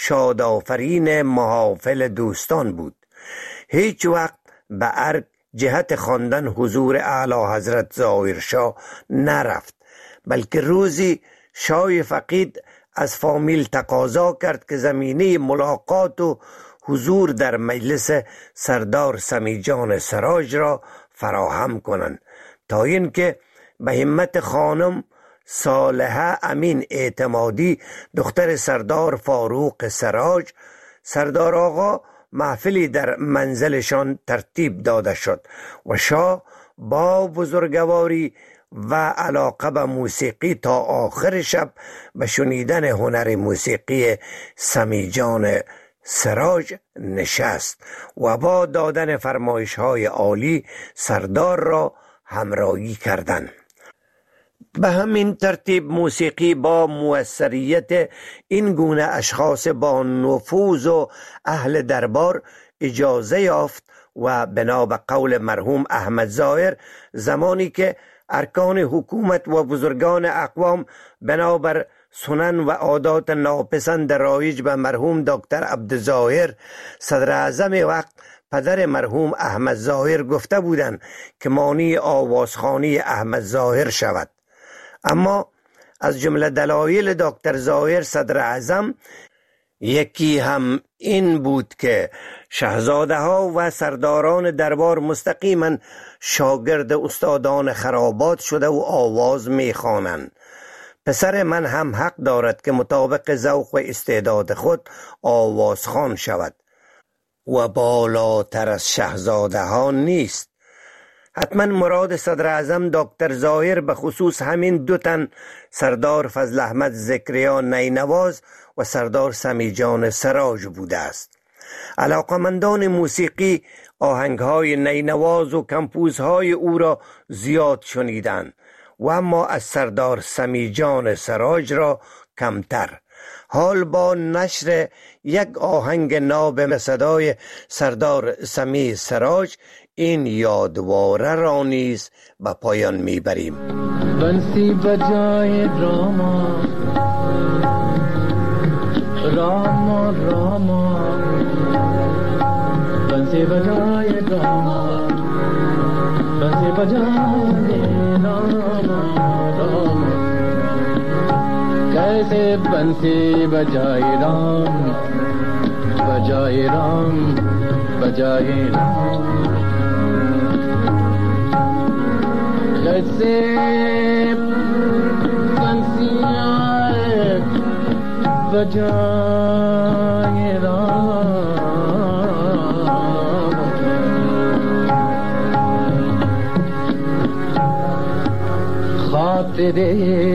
شادافرین محافل دوستان بود. هیچ وقت به ارگ جهت خواندن حضور اعلی حضرت ظاهرشاه نرفت، بلکه روزی شاه فقید از فامیل تقاضا کرد که زمینه ملاقات و حضور در مجلس سردار سمی جان سراج را فراهم کنند تا اینکه به همت خانم صالحه امین اعتمادی دختر سردار فاروق سراج سردار آقا محفلی در منزلشان ترتیب داده شد و شاه با بزرگواری و علاقه به موسیقی تا آخر شب به شنیدن هنر موسیقی سمی جان سراج نشست و با دادن فرمایش های عالی سردار را همراهی کردند. به همین ترتیب موسیقی با موثریت این گونه اشخاص با نفوذ و اهل دربار اجازه یافت و بنا به قول مرحوم احمد ظاهر زمانی که ارکان حکومت و بزرگان اقوام بنابر سنن و عادات ناپسند رایج به مرحوم دکتر عبدالظاهر صدر اعظم وقت پدر مرحوم احمد ظاهر گفته بودند که مانی آوازخوانی احمد ظاهر شود، اما از جمله دلایل دکتر ظاهر صدر اعظم یکی هم این بود که شاهزاده ها و سرداران دربار مستقیما شاگرد استادان خرابات شده و آواز میخوانند. پسر من هم حق دارد که مطابق ذوق و استعداد خود آوازخوان شود و بالاتر از شاهزاده ها نیست. حتما مراد صدر اعظم دکتر ظاهر به خصوص همین دو تن سردار فضل احمد ذکریا نینواز و سردار سمی جان سراج بوده است. علاقمندان موسیقی آهنگهای نینواز و کمپوزهای او را زیاد شنیدند و اما از سردار سمی جان سراج را کمتر. حال با نشر یک آهنگ ناب به صدای سردار سمی سراج این یادواره را نیز به پایان میبریم. بنسی بجای راما راما راما بنسی بجای راما بنسی بجای راما راما कैसे बंसी बजाए राम बजाए राम बजाए राम कैसे बंसियाँ बजाए राम खातिरे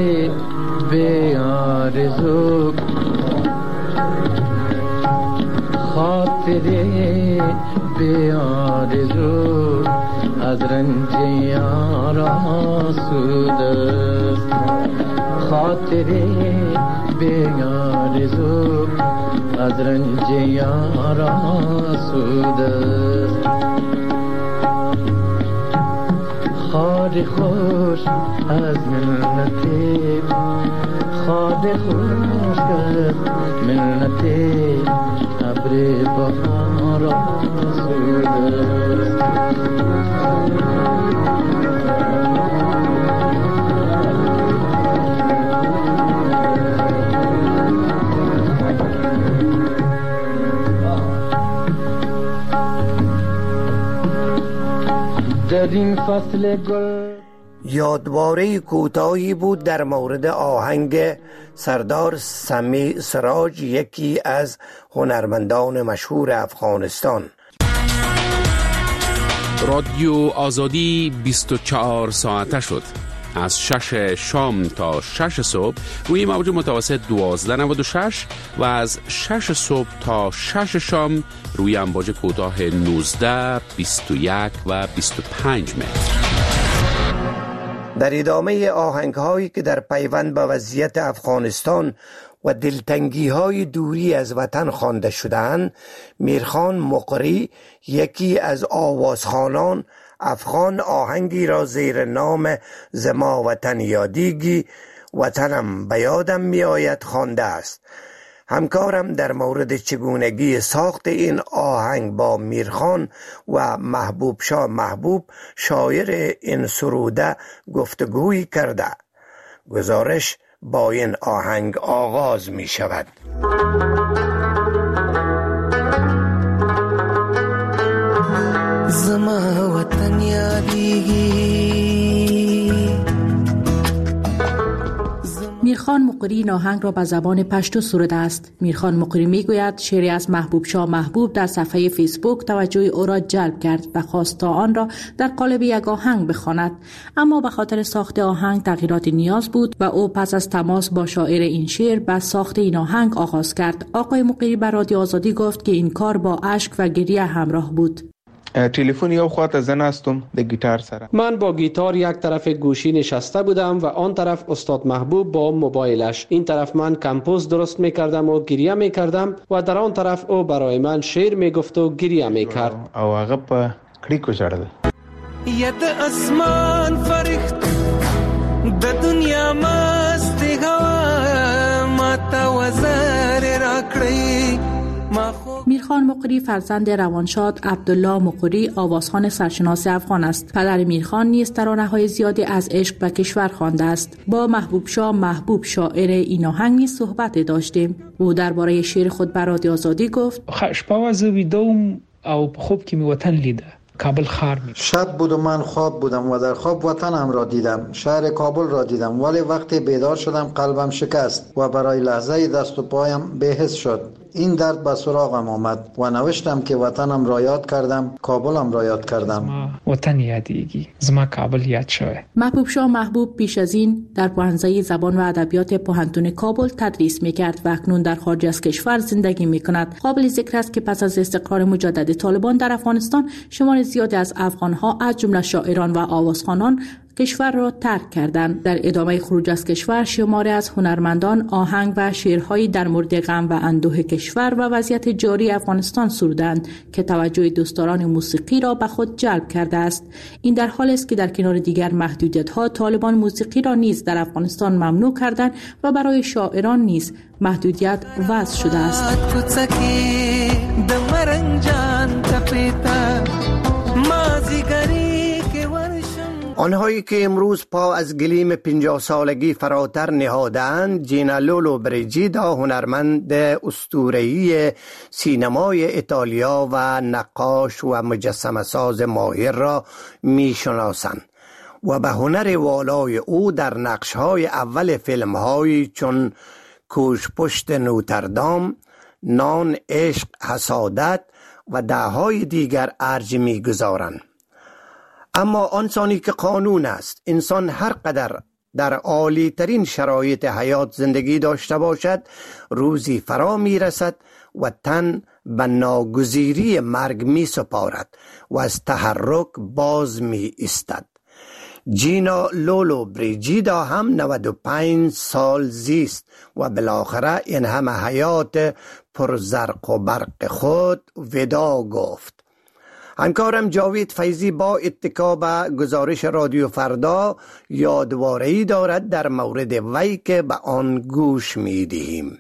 बेआरज़ू खातिरे बेआरज़ू از رنج یار آسودست خاطر بی‌آرزو از رنج یار آسودست خار خوش از منت خار خوش از منت ابر بهار آسودست در این فصل گل یادواره کوتاهی بود در مورد آهنگ سردار سمی سراج، یکی از هنرمندان مشهور افغانستان. رادیو آزادی بیست و چهار ساعته شد. از شش شام تا شش صبح روی موج متوسط دوازده نود و شش و از شش صبح تا شش شام روی امواج کوتاه نوزده، بیست و یک و بیست و پنج متر. در ادامه آهنگ هایی که در پیوند به وضعیت افغانستان و دلتنگی های دوری از وطن خوانده شدند، میرخان مقری یکی از آوازخوانان افغان آهنگی را زیر نام زما وطن یادیگی وطنم به یادم می آید خوانده است. همکارم در مورد چگونگی ساخت این آهنگ با میرخان و محبوب شاه محبوب شاعر این سروده گفتگویی کرده. گزارش با این آهنگ آغاز می شود. زما وطن یادیگی. میرخان مقری این آهنگ را به زبان پشتو سروده است. میرخان مقری میگوید شعری از محبوب شاه محبوب در صفحه فیسبوک توجه او را جلب کرد و خواست تا آن را در قالب یک آهنگ بخواند، اما به خاطر ساخت آهنگ تغییرات نیاز بود و او پس از تماس با شاعر این شعر به ساخت این آهنگ آغاز کرد. آقای مقری به رادیو آزادی گفت که این کار با اشک و گریه همراه بود. تلفن یو خواته زن هستم د گیتار سره. من با گیتار یک طرف گوشی نشسته بودم و آن طرف استاد محبوب با موبایلش. این طرف من کمپوز درست میکردم و گریه میکردم و در آن طرف او برای من شعر میگفت و گریه میکرد. او هغه په کلیکو ژړل. ید اسمان فرښت د دنیا مستي هوا ماته وزر راکړي. میرخان مقری فرزند روانشاد عبدالله مقری آوازخوان سرشناس افغان است. پدر میرخان نیز ترانه‌های زیادی از عشق و کشور خوانده است. با محبوب شاه محبوب شاعر این آهنگ نیز صحبت داشتیم. او درباره شعر خود به رادیو آزادی گفت: شپه وزه ویدوم او په خوب کې می وطن لیده. کابل خار می. شب بود و من خواب بودم و در خواب وطنم را دیدم، شهر کابل را دیدم، ولی وقتی بیدار شدم قلبم شکست و برای لحظه دست و پایم بی‌حس شد. این درد به سراغم آمد و نوشتم که وطنم را یاد کردم، کابلم را یاد کردم. وطن یادیگی، زما کابل یاد شوه. محبوب شاه محبوب پیش از این در پوهنځی زبان و ادبیات پوهنتون کابل تدریس میکرد و اکنون در خارج از کشور زندگی میکند. قابل ذکر است که پس از استقرار مجدد طالبان در افغانستان شمار زیادی از افغانها از جمله شاعران و آوازخوانان کشور را ترک کردند. در ادامه خروج از کشور شماری از هنرمندان آهنگ و شعرهایی در مورد غم و اندوه کشور و وضعیت جاری افغانستان سرودند که توجه دوستداران موسیقی را به خود جلب کرده است. این در حالی است که در کنار دیگر محدودیت‌ها طالبان موسیقی را نیز در افغانستان ممنوع کردند و برای شاعران نیز محدودیت وضع شده است. آنهایی که امروز پا از گلیم پنجاه سالگی فراتر نهادند، جینا لولو بریجیدا هنرمند اسطوره‌ای سینمای ایتالیا و نقاش و مجسمه ساز ماهر را می شناسند و به هنر والای او در نقش‌های اول فیلم‌هایی چون کوش پشت نوتردام، نان، عشق، حسادت و ده‌های دیگر ارج می گذارند. اما آنچانی که قانون است، انسان هر قدر در عالی ترین شرایط حیات زندگی داشته باشد، روزی فرا می رسد و تن به ناگزیری مرگ می سپارد و از تحرک باز می ایستد. جینا لولو بریجیدا هم نود و پنج سال زیست و بالاخره این همه حیات پر زرق و برق خود ودا گفت. همکارم جاوید فیضی با اتکا به گزارش رادیو فردا یادواره‌ای دارد در مورد وی که به آن گوش می دهیم.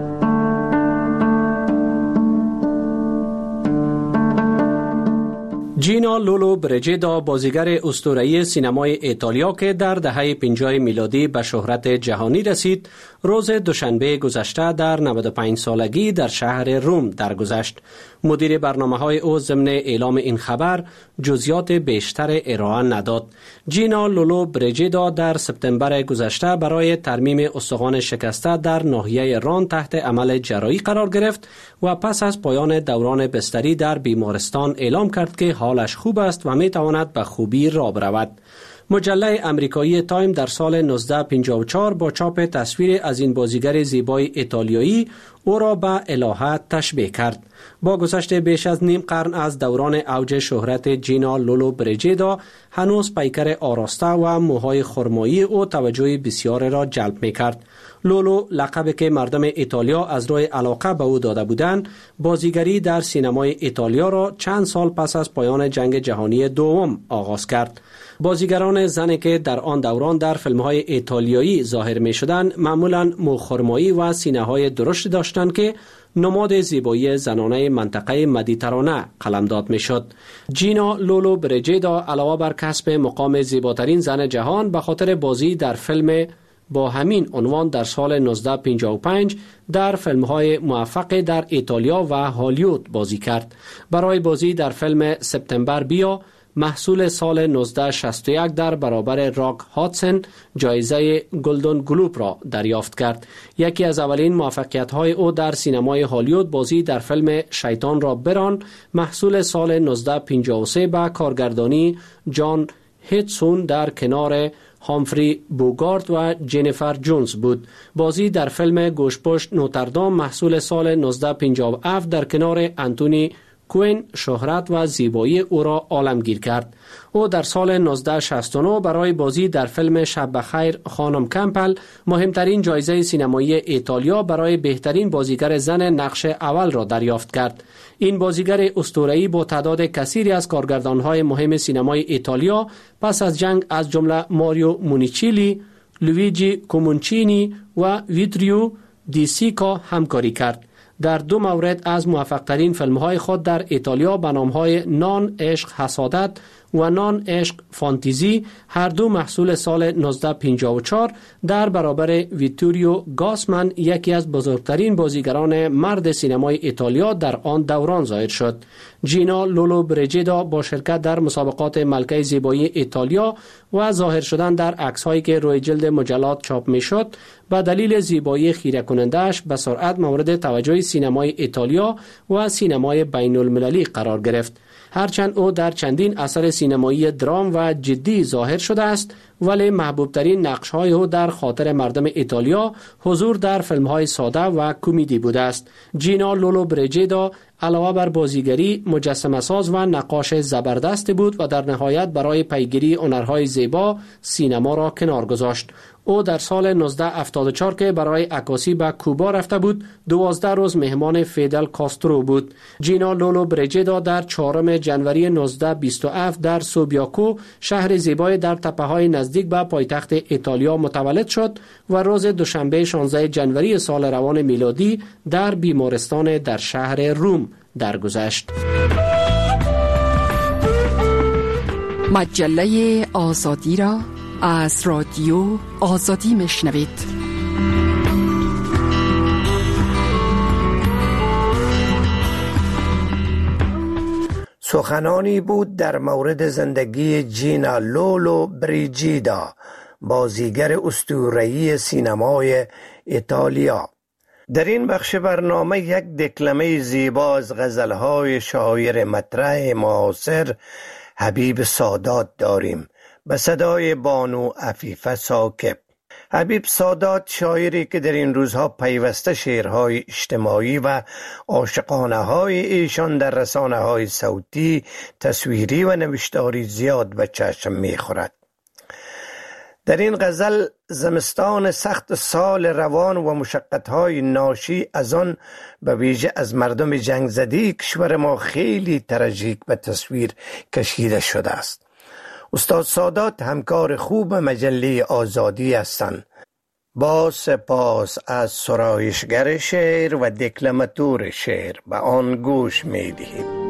جینا لولو بریجیدا بازیگر اسطوره‌ای سینمای ایتالیا که در دهه پنجاه میلادی به شهرت جهانی رسید، روز دوشنبه گذشته در نود و پنج سالگی در شهر روم درگذشت. مدیر برنامه‌های او ضمن اعلام این خبر جزئیات بیشتر ارائه نداد. جینا لولو بریجیدا در سپتامبر گذشته برای ترمیم استخوان شکسته در ناحیه ران تحت عمل جراحی قرار گرفت و پس از پایان دوران بستری در بیمارستان اعلام کرد که حالش خوب است و می تواند به خوبی راه برود. مجله امریکایی تایم در سال نوزده پنجاه و چهار با چاپ تصویر از این بازیگر زیبای ایتالیایی او را به الهه تشبیه کرد. با گذشت بیش از نیم قرن از دوران اوج شهرت جینا لولو بریجیدا، هنوز پیکر آراسته و موهای خرمایی او توجه بسیار را جلب می کرد. لولو، لقبی که مردم ایتالیا از روی علاقه به او داده بودند، بازیگری در سینمای ایتالیا را چند سال پس از پایان جنگ جهانی دوم آغاز کرد. بازیگران زنی که در آن دوران در فیلم‌های ایتالیایی ظاهر می‌شدند، معمولاً موخرمایی و سینه‌های درشت داشتند که نماد زیبایی زنانه منطقه مدیترانه قلمداد می‌شد. جینا لولو بریجیدا علاوه بر کسب مقام زیباترین زن جهان، به خاطر بازی در فیلم با همین عنوان در سال نوزده پنجاه و پنج در فیلم‌های موفق در ایتالیا و هالیوود بازی کرد. برای بازی در فیلم سپتامبر بیا، محصول سال نوزده شصت و یک در برابر راک هادسن جایزه گلدن گلوب را دریافت کرد. یکی از اولین موفقیت‌های او در سینمای هالیوود بازی در فیلم شیطان را بران، محصول سال نوزده پنجاه و سه با کارگردانی جان هیتسون در کنار هامفری بوگارت و جنیفر جونز بود. بازی در فیلم گوشپشت نوتردام محصول سال نوزده پنجاه و هفت در کنار انتونی کوین شهرت و زیبایی او را عالمگیر کرد. او در سال نوزده شصت و نه برای بازی در فیلم شب بخیر خانم کمپل مهمترین جایزه سینمایی ایتالیا برای بهترین بازیگر زن نقش اول را دریافت کرد. این بازیگر اسطوره‌ای با تعداد کثیری از کارگردان‌های مهم سینمای ایتالیا پس از جنگ از جمله ماریو مونیچیلی، لویجی کومونچینی و ویتریو دی سیکا همکاری کرد. در دو مورد از موفق‌ترین فیلم‌های خود در ایتالیا به نام‌های نان عشق حسادت و نان عشق فانتزی، هر دو محصول سال نوزده پنجاه و چهار در برابر ویتوریو گاسمن، یکی از بزرگترین بازیگران مرد سینمای ایتالیا در آن دوران ظاهر شد. جینا لولو بریجیدا با شرکت در مسابقات ملکه زیبایی ایتالیا و ظاهر شدن در عکس‌هایی که روی جلد مجلات چاپ می‌شد، به دلیل زیبایی خیره کننده‌اش به سرعت مورد توجه سینمای ایتالیا و سینمای بین‌المللی قرار گرفت. هرچند او در چندین اثر سینمایی درام و جدی ظاهر شده است، ولی محبوب ترین نقش های او در خاطر مردم ایتالیا حضور در فیلم های ساده و کمدی بوده است. جینا لولو بریجیدا علاوه بر بازیگری، مجسمه ساز و نقاش زبردست بود و در نهایت برای پیگیری هنرهای زیبا سینما را کنار گذاشت. او در سال نوزده هفتاد و چهار که برای عکاسی به کوبا رفته بود، دوازده روز مهمان فیدل کاسترو بود. جینا لولو بریجیدا در چهارم ژانویه نوزده بیست و هفت در سوبیاکو، شهر زیبای در تپه‌های نزدیک به پایتخت ایتالیا متولد شد و روز دوشنبه شانزده ژانویه سال روان میلادی در بیمارستان در شهر روم درگذشت. مجله آزادی را از رادیو آزادی میشنوید. سخنانی بود در مورد زندگی جینا لولو بریجیدا، بازیگر اسطوره‌ای سینمای ایتالیا. در این بخش برنامه یک دکلمه زیبا از غزلهای شاعر مطرح معاصر حبیب سادات داریم به صدای بانو عفیفه ساکب. حبیب سادات شاعری که در این روزها پیوسته شعرهای اجتماعی و عاشقانه های ایشان در رسانه های صوتی، تصویری و نوشتاری زیاد به چشم می خورد. در این غزل زمستان سخت سال روان و مشقت‌های ناشی از آن به ویژه از مردم جنگ زده کشور ما خیلی تراژیک به تصویر کشیده شده است. استاد سادات همکار خوب مجله آزادی هستند. با سپاس از سرایشگر شعر و دکلماتور شعر به آن گوش می دهیم.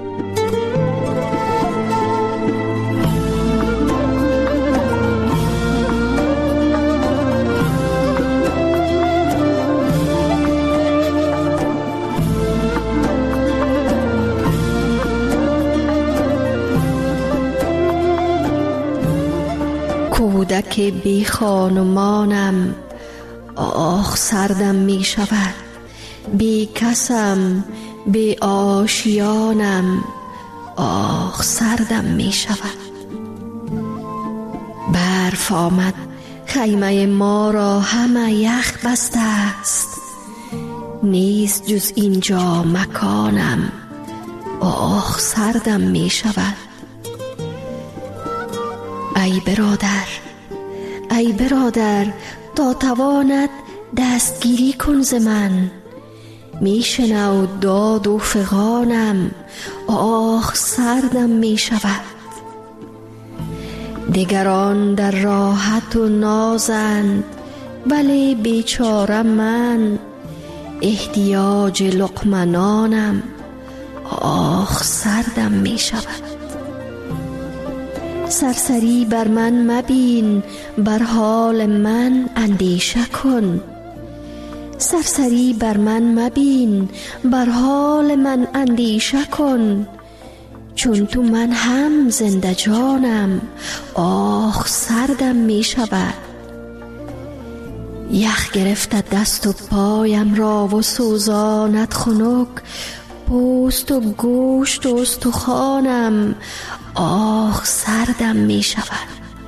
کودک بی خانمانم، آخ سردم می شود. بی کسم، بی آشیانم، آخ سردم می شود. برف آمد، خیمه ما را همه یخ بسته است. نیست جز اینجا مکانم، آخ سردم می شود. ای برادر، ای برادر، تا توانت دستگیری کن ز من. می شنو داد و فغانم، آخ سردم می شود. دیگران در راحت و نازند، ولی بیچاره من احتیاج لقمه نانم، آخ سردم می شود. سرسری بر من مبین، بر حال من اندیشه کن. سرسری بر من مبین، بر حال من اندیشه کن. چون تو من هم زنده جانم، آخ سردم می شود. یخ گرفته دست و پایم را و سوزاند خنک، پوست و گوشت و استخوانم، آخ سردم می شود.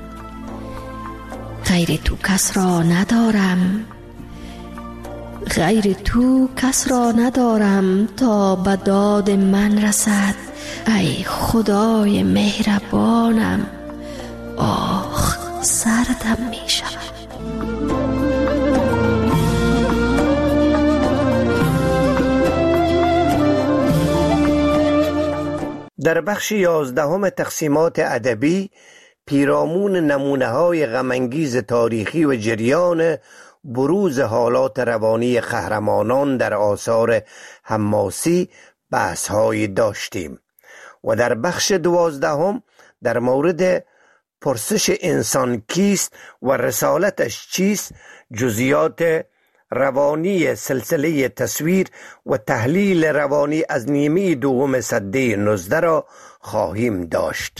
غیر تو کس را ندارم، غیر تو کس را ندارم تا به داد من رسد. ای خدای مهربانم، آخ سردم می شود. در بخش یازدهم تقسیمات ادبی پیرامون نمونه‌های غم‌انگیز تاریخی و جریان بروز حالات روانی قهرمانان در آثار حماسی بحث‌هایی داشتیم و در بخش دوازدهم در مورد پرسش انسان کیست و رسالتش چیست جزئیات روانی سلسله تصویر و تحلیل روانی از نیمه دوم سده نوزده را خواهیم داشت.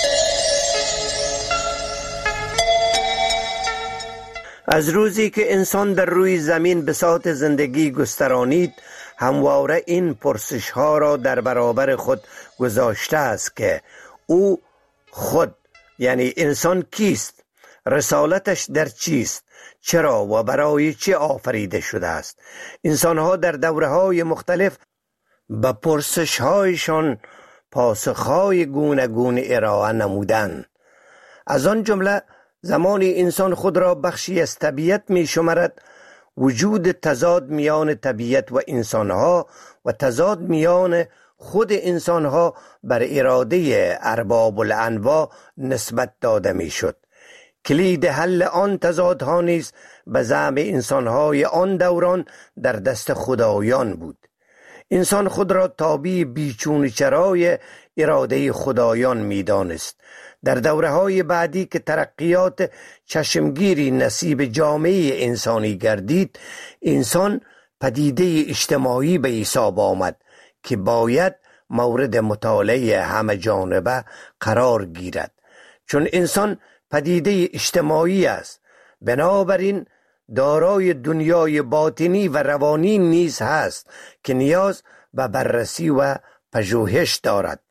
از روزی که انسان در روی زمین بساط زندگی گسترانید، همواره این پرسش ها را در برابر خود گذاشته است که او خود یعنی انسان کیست؟ رسالتش در چیست؟ چرا و برای چه آفریده شده است؟ انسان‌ها در دوره‌های مختلف به پرسش‌هایشان پاسخ‌های گوناگون ارائه نمودند. از آن جمله زمانی انسان خود را بخشی از طبیعت می‌شمارد، وجود تضاد میان طبیعت و انسان‌ها و تضاد میان خود انسان‌ها بر اراده ارباب الانواع نسبت داده می‌شد. کلید حل آن تضادها نیز به زعم انسان‌های آن دوران در دست خدایان بود. انسان خود را تابع بیچون چرای اراده خدایان می‌دانست. در دوره‌های بعدی که ترقیات چشمگیری نصیب جامعه انسانی گردید، انسان پدیده اجتماعی به حساب آمد که باید مورد مطالعه همه جانبه قرار گیرد. چون انسان پدیده اجتماعی است، بنابراین دارای دنیای باطنی و روانی نیز هست که نیاز به بررسی و پژوهش دارد.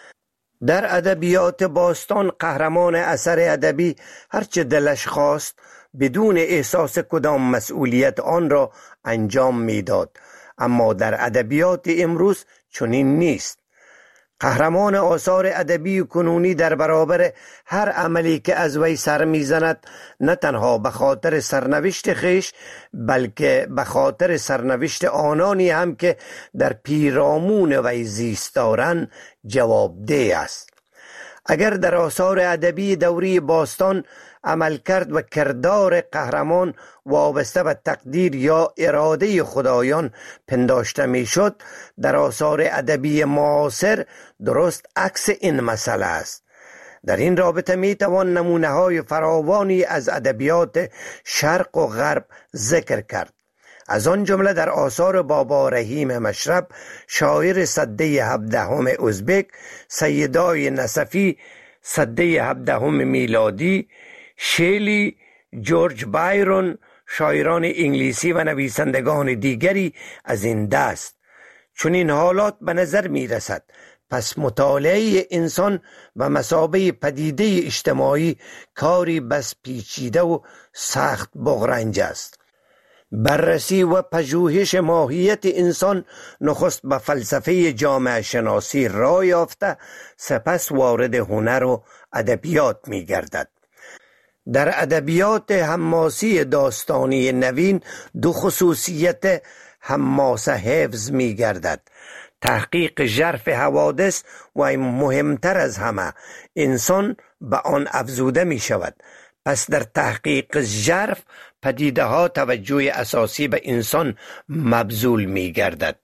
در ادبیات باستان قهرمان اثر ادبی هرچه دلش خواست بدون احساس کدام مسئولیت آن را انجام میداد، اما در ادبیات امروز چنین نیست. قهرمان آثار ادبی کنونی در برابر هر عملی که از وی سر میزند نه تنها به خاطر سرنوشت خیش بلکه به خاطر سرنوشت آنانی هم که در پیرامون وی زیست دارند جوابدهی است. اگر در آثار ادبی دوری باستان عملکرد و کردار قهرمان وابسته به تقدیر یا اراده خدایان پنداشته میشد، در آثار ادبی معاصر درست عکس این مسئله است. در این رابطه می توان نمونه های فراوانی از ادبیات شرق و غرب ذکر کرد. از آن جمله در آثار بابا رحیم مشرب، شاعر سده هفدهم ازبک، سیدای نصفی سده هفدهم میلادی، شیلی، جورج بایرون، شاعران انگلیسی و نویسندگان دیگری از این دست. چون این حالات به نظر می رسد پس مطالعه انسان و مثابه پدیده اجتماعی کاری بس پیچیده و سخت بغرنج است. بررسی و پژوهش ماهیت انسان نخست به فلسفه جامعه شناسی راه یافته، سپس وارد هنر و ادبیات می گردد. در ادبیات حماسی داستانی نوین دو خصوصیت حماسه حفظ می گردد: تحقیق ژرف حوادث و مهمتر از همه انسان به آن افزوده می شود. پس در تحقیق ژرف پدیده ها توجه اساسی به انسان مبذول می گردد.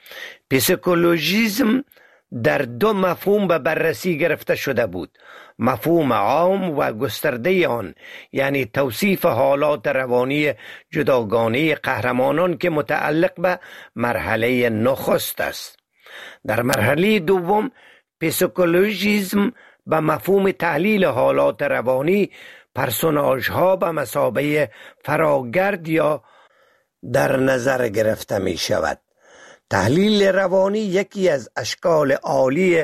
پسیکولوژیسم در دو مفهوم به بررسی گرفته شده بود: مفهوم عام و گسترده آن، یعنی توصیف حالات روانی جداگانه قهرمانان که متعلق به مرحله نخست است. در مرحله دوم پسیکولوژیسم به مفهوم تحلیل حالات روانی پرسوناژ ها به مثابه فراگرد یا در نظر گرفته می شود. تحلیل روانی یکی از اشکال عالی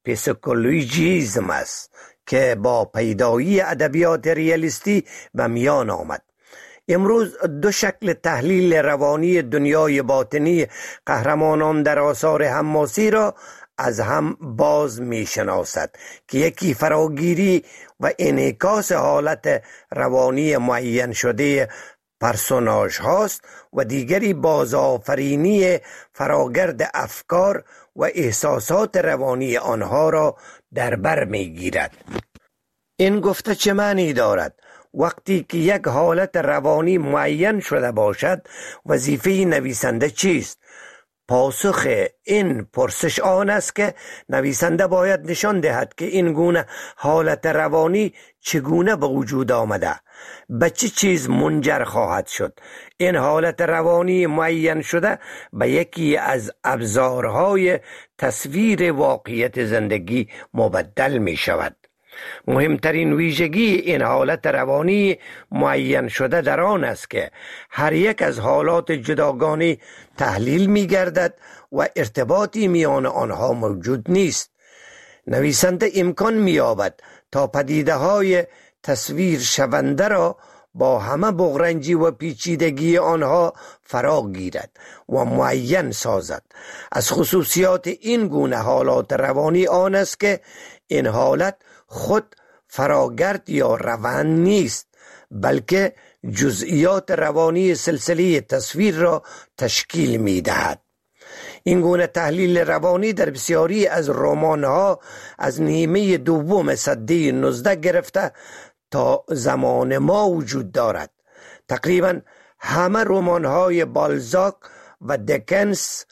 پسیکولوژیسم است که با پیدایی ادبیات ریالیستی به میان آمد. امروز دو شکل تحلیل روانی دنیای باطنی قهرمانان در آثار حماسی را از هم باز می شناسد که یکی فراگیری و انعکاس حالت روانی معین شده پرسوناژ هاست و دیگری بازآفرینی فراگرد افکار و احساسات روانی آنها را در بر می گیرد. این گفته چه معنی دارد؟ وقتی که یک حالت روانی معین شده باشد، وظیفه نویسنده چیست؟ پاسخ این پرسش آن است که نویسنده باید نشان دهد که این گونه حالت روانی چگونه به وجود آمده، به چه چیز منجر خواهد شد. این حالت روانی معین شده به یکی از ابزارهای تصویر واقعیت زندگی مبدل می شود. مهمترین ویژگی این حالت روانی معین شده در آن است که هر یک از حالات جداگانه تحلیل می گردد و ارتباطی میان آنها موجود نیست. نویسنده امکان می یابد تا پدیده های تصویر شونده را با همه بغرنجی و پیچیدگی آنها فرا گیرد و معین سازد. از خصوصیات این گونه حالات روانی آن است که این حالت خود فراگرد یا روند نیست، بلکه جزئیات روانی سلسله تصویر را تشکیل می دهد. این گونه تحلیل روانی در بسیاری از رمان‌ها از نیمه دوم سده نوزده گرفته تا زمان ما وجود دارد. تقریبا همه رمان‌های بالزاک و دکنس،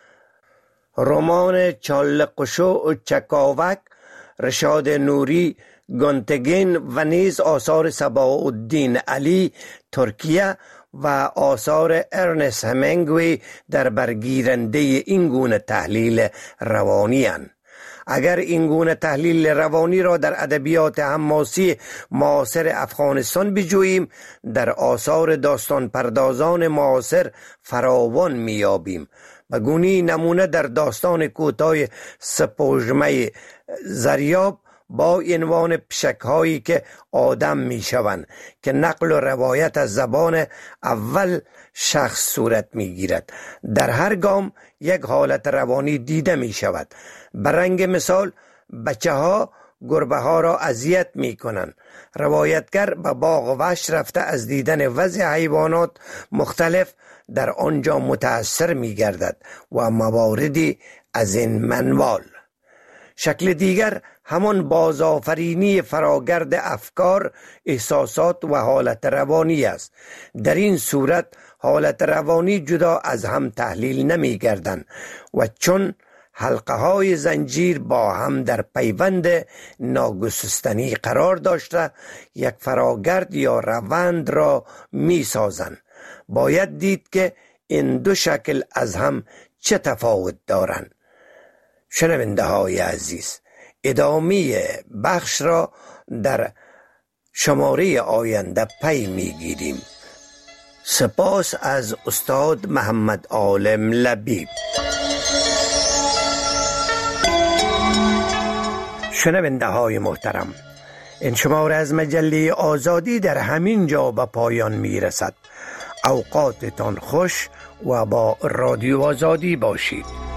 رمان چالقشو و چکاوک، رشاد نوری، گونتگین و نیز آثار صباح-الدین علی ترکیه و آثار ارنست همینگوی در برگیرنده این گونه تحلیل روانی اند. اگر این گونه تحلیل روانی را در ادبیات حماسی معاصر افغانستان بجوییم، در آثار داستان پردازان معاصر فراوان میابیم. به گونی نمونه در داستان کوتاه سپوږمۍ زریاب با عنوان پشک‌هایی که آدم میشوند که نقل و روایت از زبان اول شخص صورت میگیرد. در هر گام یک حالت روانی دیده می شود. برنگ مثال، بچه ها گربه ها را اذیت می کنند. روایتگر به باغ و وحش رفته از دیدن وضع حیوانات مختلف در آنجا متاثر می گردد و مواردی از این منوال. شکل دیگر همان بازآفرینی فراگرد افکار، احساسات و حالت روانی است. در این صورت حالت روانی جدا از هم تحلیل نمی گردند و چون حلقه های زنجیر با هم در پیوند ناگسستنی قرار داشته یک فراگرد یا روند را می سازند. باید دید که این دو شکل از هم چه تفاوت دارند. شنونده های عزیز، ادامه بخش را در شماره آینده پی می گیریم. سپاس از استاد محمد عالم لبیب. شنونده های محترم، این شماره از مجله آزادی در همین جا به پایان می رسد. اوقاتتان خوش و با رادیو آزادی باشید.